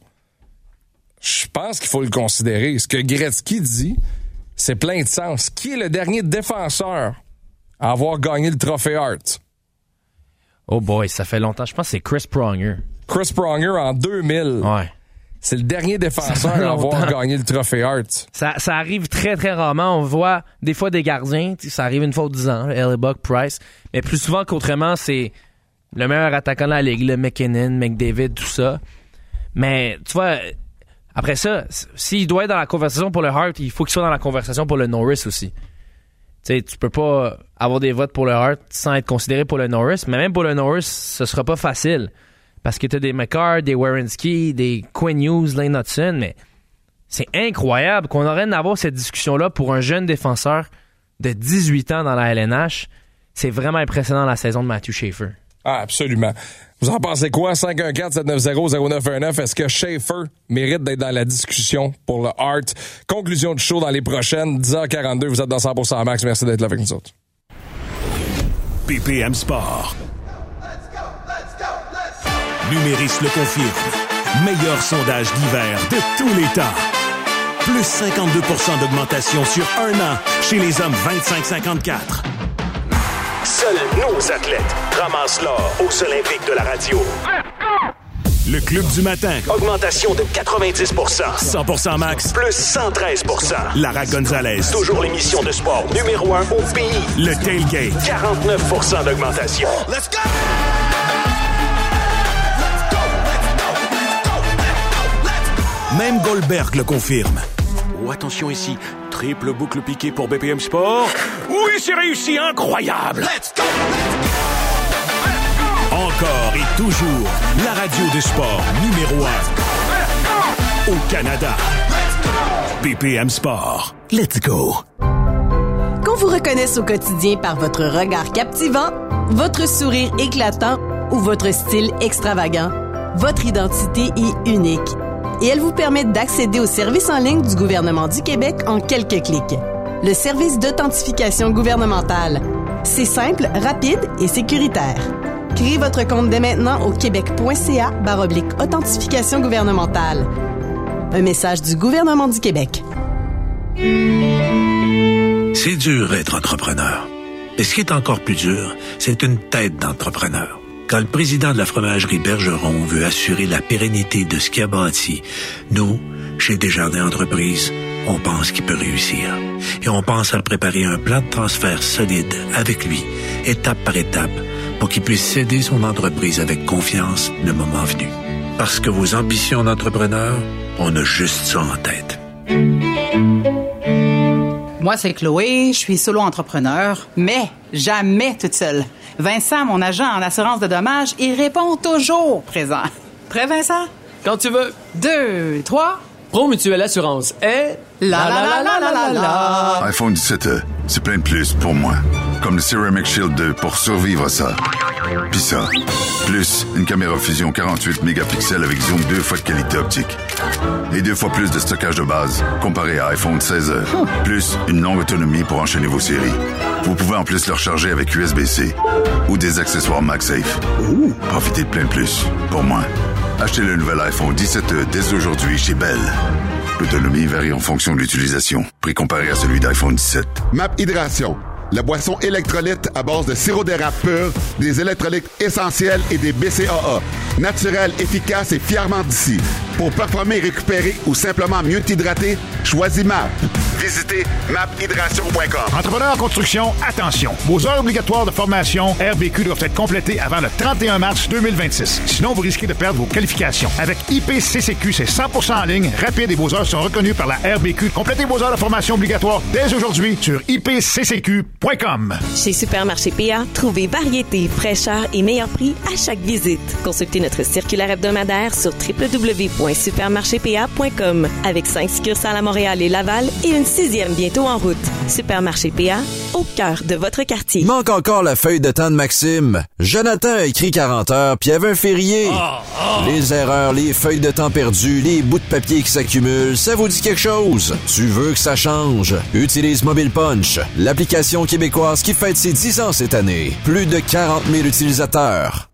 je pense qu'il faut le considérer. Ce que Gretzky dit, c'est plein de sens. Qui est le dernier défenseur à avoir gagné le trophée Hart? Oh boy, ça fait longtemps. Je pense que c'est Chris Pronger. Chris Pronger en deux mille. Ouais. C'est le dernier défenseur à avoir gagné le trophée Hart. Ça, ça arrive très, très rarement. On voit des fois des gardiens. Ça arrive une fois aux dix ans. Hellebuck, Price. Mais plus souvent qu'autrement, c'est le meilleur attaquant de la Ligue. Le McKinnon, McDavid, tout ça. Mais tu vois, après ça, s'il doit être dans la conversation pour le Hart, il faut qu'il soit dans la conversation pour le Norris aussi. Tu sais, tu peux pas avoir des votes pour le Hart sans être considéré pour le Norris. Mais même pour le Norris, ce sera pas facile. Parce que t'as des McCarr, des Werenski, des Quinn Hughes, Lane Hudson, mais c'est incroyable qu'on aurait d'avoir cette discussion-là pour un jeune défenseur de dix-huit ans dans la L N H. C'est vraiment impressionnant la saison de Matthew Schaefer. Ah, absolument. Vous en pensez quoi? cinq un quatre sept neuf zéro zéro neuf un neuf. Est-ce que Schaefer mérite d'être dans la discussion pour le Hart? Conclusion du show dans les prochaines. dix heures quarante-deux, vous êtes dans cent pour cent Max. Merci d'être là avec nous autres. P P M Sport. Numéris le confirme. Meilleur sondage d'hiver de tous les temps. plus cinquante-deux pour cent d'augmentation sur un an chez les hommes vingt-cinq cinquante-quatre. Seuls nos athlètes ramassent l'or aux Olympiques de la radio. Le Club du matin. Augmentation de quatre-vingt-dix pour cent. cent pour cent max, plus cent treize pour cent. Lara Gonzalez. Toujours l'émission de sport numéro un au pays. Le Tailgate. quarante-neuf pour cent d'augmentation. Let's go! Même Goldberg le confirme. Oh, attention ici. Triple boucle piquée pour B P M Sport. Oui, c'est réussi. Incroyable. Let's go! Encore et toujours, la radio de sport numéro un au Canada. B P M Sport. Let's go. Qu'on vous reconnaisse au quotidien par votre regard captivant, votre sourire éclatant ou votre style extravagant, votre identité est unique. Et elle vous permet d'accéder aux services en ligne du gouvernement du Québec en quelques clics. Le service d'authentification gouvernementale. C'est simple, rapide et sécuritaire. Créez votre compte dès maintenant au québec.ca barre oblique authentification gouvernementale. Un message du gouvernement du Québec. C'est dur d'être entrepreneur. Et ce qui est encore plus dur, c'est une tête d'entrepreneur. Quand le président de la fromagerie Bergeron veut assurer la pérennité de ce qu'il a bâti, nous, chez Desjardins Entreprises, on pense qu'il peut réussir. Et on pense à préparer un plan de transfert solide avec lui, étape par étape, pour qu'il puisse céder son entreprise avec confiance le moment venu. Parce que vos ambitions d'entrepreneur, on a juste ça en tête. Moi, c'est Chloé, je suis solo-entrepreneur, mais jamais toute seule. Vincent, mon agent en assurance de dommages, il répond toujours présent. Prêt, Vincent? Quand tu veux. Deux, trois. Pro Mutuelle Assurance est... La la la la la la la. iPhone dix-sept E, c'est plein de plus pour moi. Comme le Ceramic Shield deux pour survivre à ça. Puis ça, plus une caméra fusion quarante-huit mégapixels avec zoom deux fois de qualité optique. Et deux fois plus de stockage de base comparé à iPhone seize E. Plus une longue autonomie pour enchaîner vos séries. Vous pouvez en plus le recharger avec U S B C ou des accessoires MagSafe. Ouh. Profitez de plein de plus pour moi. Achetez le nouvel iPhone dix-sept E dès aujourd'hui chez Bell. L'autonomie varie en fonction de l'utilisation. Prix comparé à celui d'iPhone dix-sept. Map Hydration. La boisson électrolyte à base de sirop d'érable pur, des électrolytes essentiels et des B C A A. Naturel, efficace et fièrement d'ici. Pour performer, récupérer ou simplement mieux t'hydrater, choisis M A P. Visitez map hydration point com. Entrepreneurs en construction, attention. Vos heures obligatoires de formation R B Q doivent être complétées avant le trente et un mars deux mille vingt-six. Sinon, vous risquez de perdre vos qualifications. Avec I P C C Q, c'est cent pour cent en ligne, rapide et vos heures sont reconnues par la R B Q. Complétez vos heures de formation obligatoires dès aujourd'hui sur I P C C Q point com. Chez Supermarché P A, trouvez variété, fraîcheur et meilleur prix à chaque visite. Consultez notre circulaire hebdomadaire sur w w w point supermarché p a point com avec cinq succursales à Montréal et Laval et une sixième bientôt en route. Supermarché P A, au cœur de votre quartier. Manque encore la feuille de temps de Maxime. Jonathan a écrit quarante heures, puis il y avait un férié. Oh, oh. Les erreurs, les feuilles de temps perdues, les bouts de papier qui s'accumulent, ça vous dit quelque chose? Tu veux que ça change? Utilise Mobile Punch, l'application québécoise qui fête ses dix ans cette année. Plus de quarante mille utilisateurs.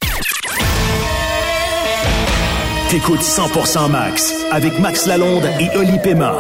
T'écoutes cent pour cent Max avec Max Lalonde et Oli Pema.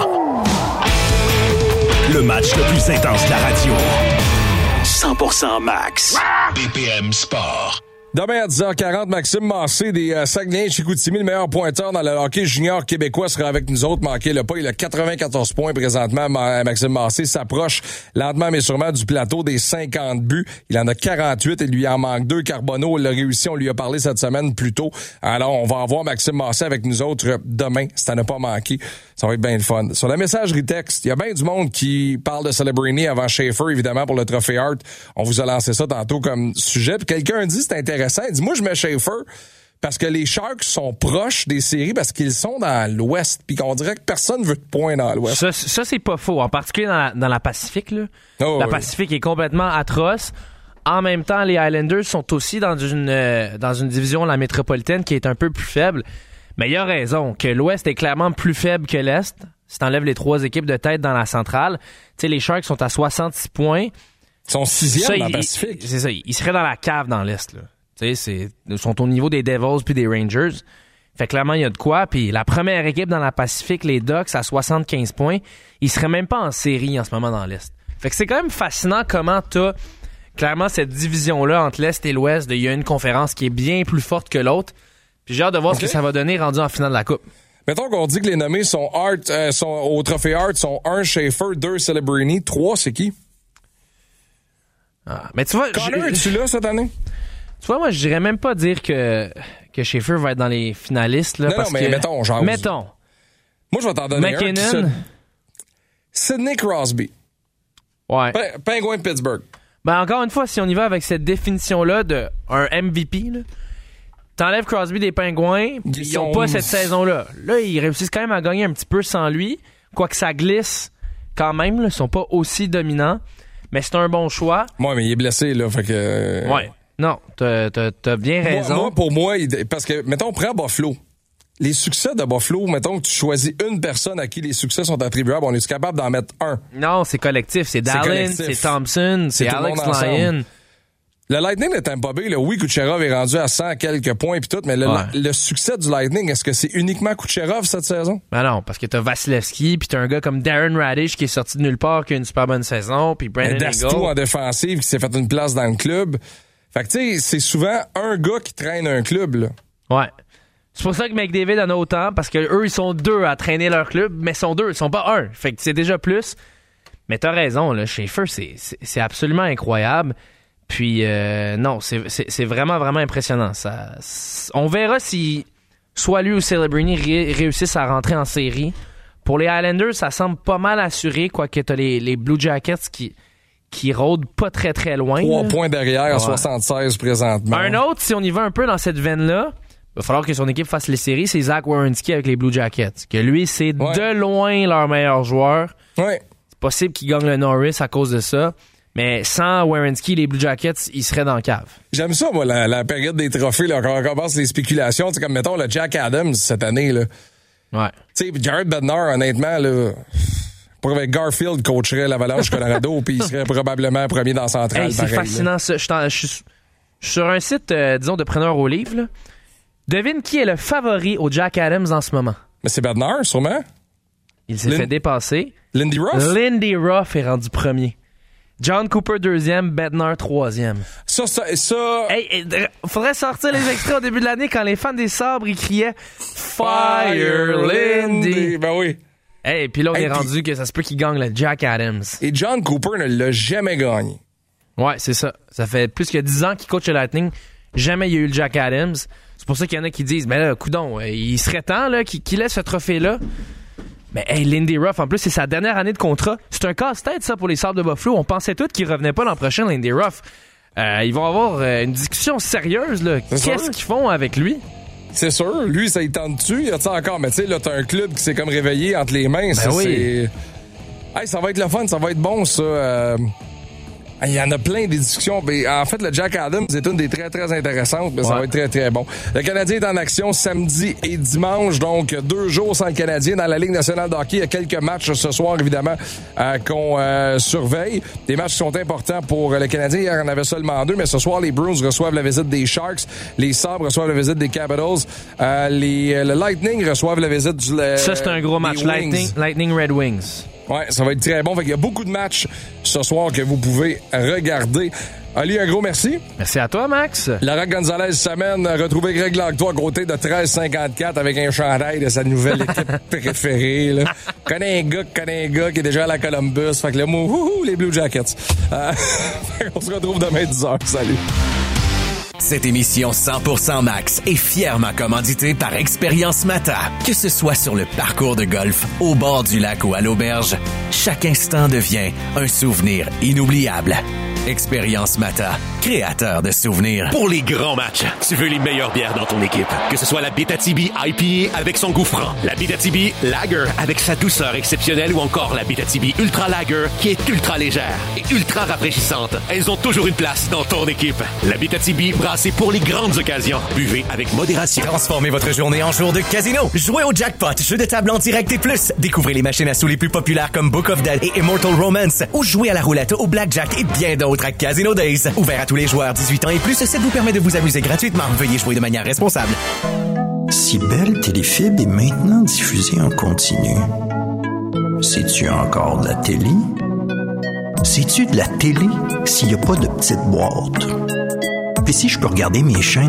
Le match le plus intense de la radio. cent pour cent Max. B P M Sport. Demain à dix heures quarante, Maxime Massé des euh, Saguenay-Chicoutimi, le meilleur pointeur dans le hockey junior québécois, sera avec nous autres. Manquez le pas, il a quatre-vingt-quatorze points présentement. Maxime Massé s'approche lentement mais sûrement du plateau des cinquante buts. Il en a quarante-huit et lui en manque deux. Carbonneau l'a réussi, on lui a parlé cette semaine plus tôt. Alors, on va avoir Maxime Massé avec nous autres demain, si ça n'a pas manqué. Ça va être bien le fun. Sur la messagerie texte, il y a bien du monde qui parle de Celebrini avant Schaefer, évidemment, pour le Trophée Hart. On vous a lancé ça tantôt comme sujet. Puis quelqu'un dit, c'est intéressant. Il dit, moi, je mets Schaefer parce que les Sharks sont proches des séries parce qu'ils sont dans l'Ouest. Puis qu'on dirait que personne veut de points dans l'Ouest. Ça, ça c'est pas faux. En particulier dans la, dans la Pacifique, là. Oh, la oui. Pacifique est complètement atroce. En même temps, les Islanders sont aussi dans une, euh, dans une division, la métropolitaine, qui est un peu plus faible. Mais il a raison que l'Ouest est clairement plus faible que l'Est. Si t'enlèves les trois équipes de tête dans la centrale, tu sais, les Sharks sont à soixante-six points. Ils sont sixième ça, dans le Pacifique. C'est ça. Ils seraient dans la cave dans l'Est, là. Tu sais, c'est, ils sont au niveau des Devils puis des Rangers. Fait clairement, il y a de quoi. Puis la première équipe dans la Pacifique, les Ducks, à soixante-quinze points, ils seraient même pas en série en ce moment dans l'Est. Fait que c'est quand même fascinant comment t'as clairement cette division-là entre l'Est et l'Ouest. Il y a une conférence qui est bien plus forte que l'autre. Puis j'ai hâte de voir okay. ce que ça va donner rendu en finale de la Coupe. Mettons qu'on dit que les nommés sont Hart, euh, sont au Trophée Hart sont un Schaefer, deux Celebrini, trois c'est qui? Ah, mais tu vois, Connor, es-tu là cette année? Tu vois, moi, je dirais même pas dire que, que Schaefer va être dans les finalistes. Là, non, parce non, mais que, mettons, genre. Mettons. Moi, je vais t'en donner McKinnon. un. Sidney Crosby. Ouais. P- Pingouin de Pittsburgh. Ben, encore une fois, si on y va avec cette définition-là d'un M V P, là, t'enlèves Crosby des Pingouins, ils, ils ont sont... pas cette saison-là. Là, ils réussissent quand même à gagner un petit peu sans lui. Quoique ça glisse quand même, là, ils sont pas aussi dominants. Mais c'est un bon choix. Ouais, mais il est blessé, là, fait que... Ouais. Non, t'as, t'as, t'as bien raison. Moi, moi pour moi, il, parce que, mettons, prends Buffalo. Les succès de Buffalo, mettons que tu choisis une personne à qui les succès sont attribuables, on est capable d'en mettre un? Non, c'est collectif. C'est Dallin, c'est, c'est Thompson, c'est, c'est Alex Lyon. Le Lightning de Tampa Bay, là, oui, Kucherov est rendu à cent quelques points pis tout, mais le, ouais. le succès du Lightning, est-ce que c'est uniquement Kucherov cette saison? Ben non, parce que t'as Vasilevski, puis t'as un gars comme Darren Radish qui est sorti de nulle part, qui a une super bonne saison, puis Brandon Dasto en défensive qui s'est fait une place dans le club. Fait que tu sais, c'est souvent un gars qui traîne un club, là. Ouais. C'est pour ça que McDavid en a autant, parce que eux, ils sont deux à traîner leur club, mais ils sont deux, ils sont pas un. Fait que c'est déjà plus. Mais t'as raison, là, Schaefer, c'est, c'est, c'est absolument incroyable. Puis, euh, non, c'est, c'est, c'est vraiment, vraiment impressionnant. Ça, on verra si soit lui ou Celebrini ré, réussissent à rentrer en série. Pour les Islanders, ça semble pas mal assuré, quoique t'as les, les Blue Jackets qui, qui rôdent pas très, très loin. Trois là. points derrière, ouais. soixante-seize présentement. Un autre, si on y va un peu dans cette veine-là, il va falloir que son équipe fasse les séries, c'est Zach Werenski avec les Blue Jackets. Que lui, c'est ouais. de loin leur meilleur joueur. Ouais. C'est possible qu'il gagne le Norris à cause de ça. Mais sans Werenski, les Blue Jackets, ils seraient dans le cave. J'aime ça, moi, la, la période des trophées, là, quand on commence les spéculations. C'est comme, mettons, le Jack Adams cette année, là. Ouais. Tu sais, Jared Bednar, honnêtement, là, pour avec Garfield coacherait l'Avalanche Colorado, puis il serait probablement premier dans Central. Hey, c'est pareil, fascinant, là. ça. Je suis sur un site, euh, disons, de preneurs au livre, là. Devine qui est le favori au Jack Adams en ce moment? Mais c'est Bednar, sûrement. Il s'est Lin... fait dépasser. Lindy Ruff? Lindy Ruff est rendu premier. John Cooper deuxième, Bednar troisième. Ça, ça, ça... Hey, hey, faudrait sortir les extraits au début de l'année quand les fans des Sabres, ils criaient « Fire Lindy ». Ben oui. Hey, puis là, on hey, est rendu que ça se peut qu'il gagne le Jack Adams. Et John Cooper ne l'a jamais gagné. Ouais, c'est ça. Ça fait plus que dix ans qu'il coach le Lightning. Jamais il y a eu le Jack Adams. C'est pour ça qu'il y en a qui disent « Ben là, coudon, il serait temps là, qu'il, qu'il ait ce trophée-là. » Mais hey, Lindy Ruff, en plus, c'est sa dernière année de contrat. C'est un casse-tête, ça, pour les Sabres de Buffalo. On pensait tous qu'il revenait pas l'an prochain, Lindy Ruff. Euh, ils vont avoir euh, une discussion sérieuse, là. C'est Qu'est-ce sûr? qu'ils font avec lui? C'est sûr. Lui, ça y tente-tu? Il y a ça encore? Mais tu sais, là, t'as un club qui s'est comme réveillé entre les mains. Ben ça, oui. c'est... Hey, ça va être le fun, ça va être bon, ça. Euh... Il y en a plein des discussions. En fait, le Jack Adams est une des très, très intéressantes, mais ouais. ça va être très, très bon. Le Canadien est en action samedi et dimanche, donc deux jours sans le Canadien dans la Ligue nationale de hockey. Il y a quelques matchs ce soir, évidemment, euh, qu'on euh, surveille. Des matchs qui sont importants pour le Canadien. Hier, on avait seulement deux, mais ce soir, les Bruins reçoivent la visite des Sharks. Les Sabres reçoivent la visite des Capitals. Euh, les, le Lightning reçoivent la visite du... Le, ça, c'est un gros match. Lightning, Lightning Red Wings. Ouais, ça va être très bon. Fait qu'il y a beaucoup de matchs ce soir que vous pouvez regarder. Ali, un gros merci. Merci à toi, Max. Laurent Gonzalez s'amène à retrouver Greg Langtois à côté de treize cinquante-quatre avec un chandail de sa nouvelle équipe préférée. Là. Connais un gars, connais un gars qui est déjà à la Columbus. Fait que là, moi, ouhou, les Blue Jackets. Euh, on se retrouve demain dix heures. Salut. Cette émission cent pour cent Max est fièrement commanditée par Expérience Mata. Que ce soit sur le parcours de golf, au bord du lac ou à l'auberge, chaque instant devient un souvenir inoubliable. Expérience Mata, créateur de souvenirs. Pour les grands matchs, tu veux les meilleures bières dans ton équipe. Que ce soit la Bétatibi I P A avec son goût franc, la Bétatibi Lager avec sa douceur exceptionnelle ou encore la Bétatibi Ultra Lager qui est ultra légère et ultra rafraîchissante. Elles ont toujours une place dans ton équipe. La Bétatibi brassée pour les grandes occasions. Buvez avec modération. Transformez votre journée en jour de casino. Jouez au jackpot, jeu de table en direct et plus. Découvrez les machines à sous les plus populaires comme Book of Dead et Immortal Romance. Ou jouez à la roulette, au blackjack et bien d'autres à Casino Days. Ouvert à tous les joueurs dix-huit ans et plus, cette vous permet de vous amuser gratuitement. Veuillez jouer de manière responsable. Si Bell Téléfibre est maintenant diffusée en continu, c'est-tu encore de la télé? C'est-tu de la télé s'il n'y a pas de petite boîte? Puis si je peux regarder mes chaînes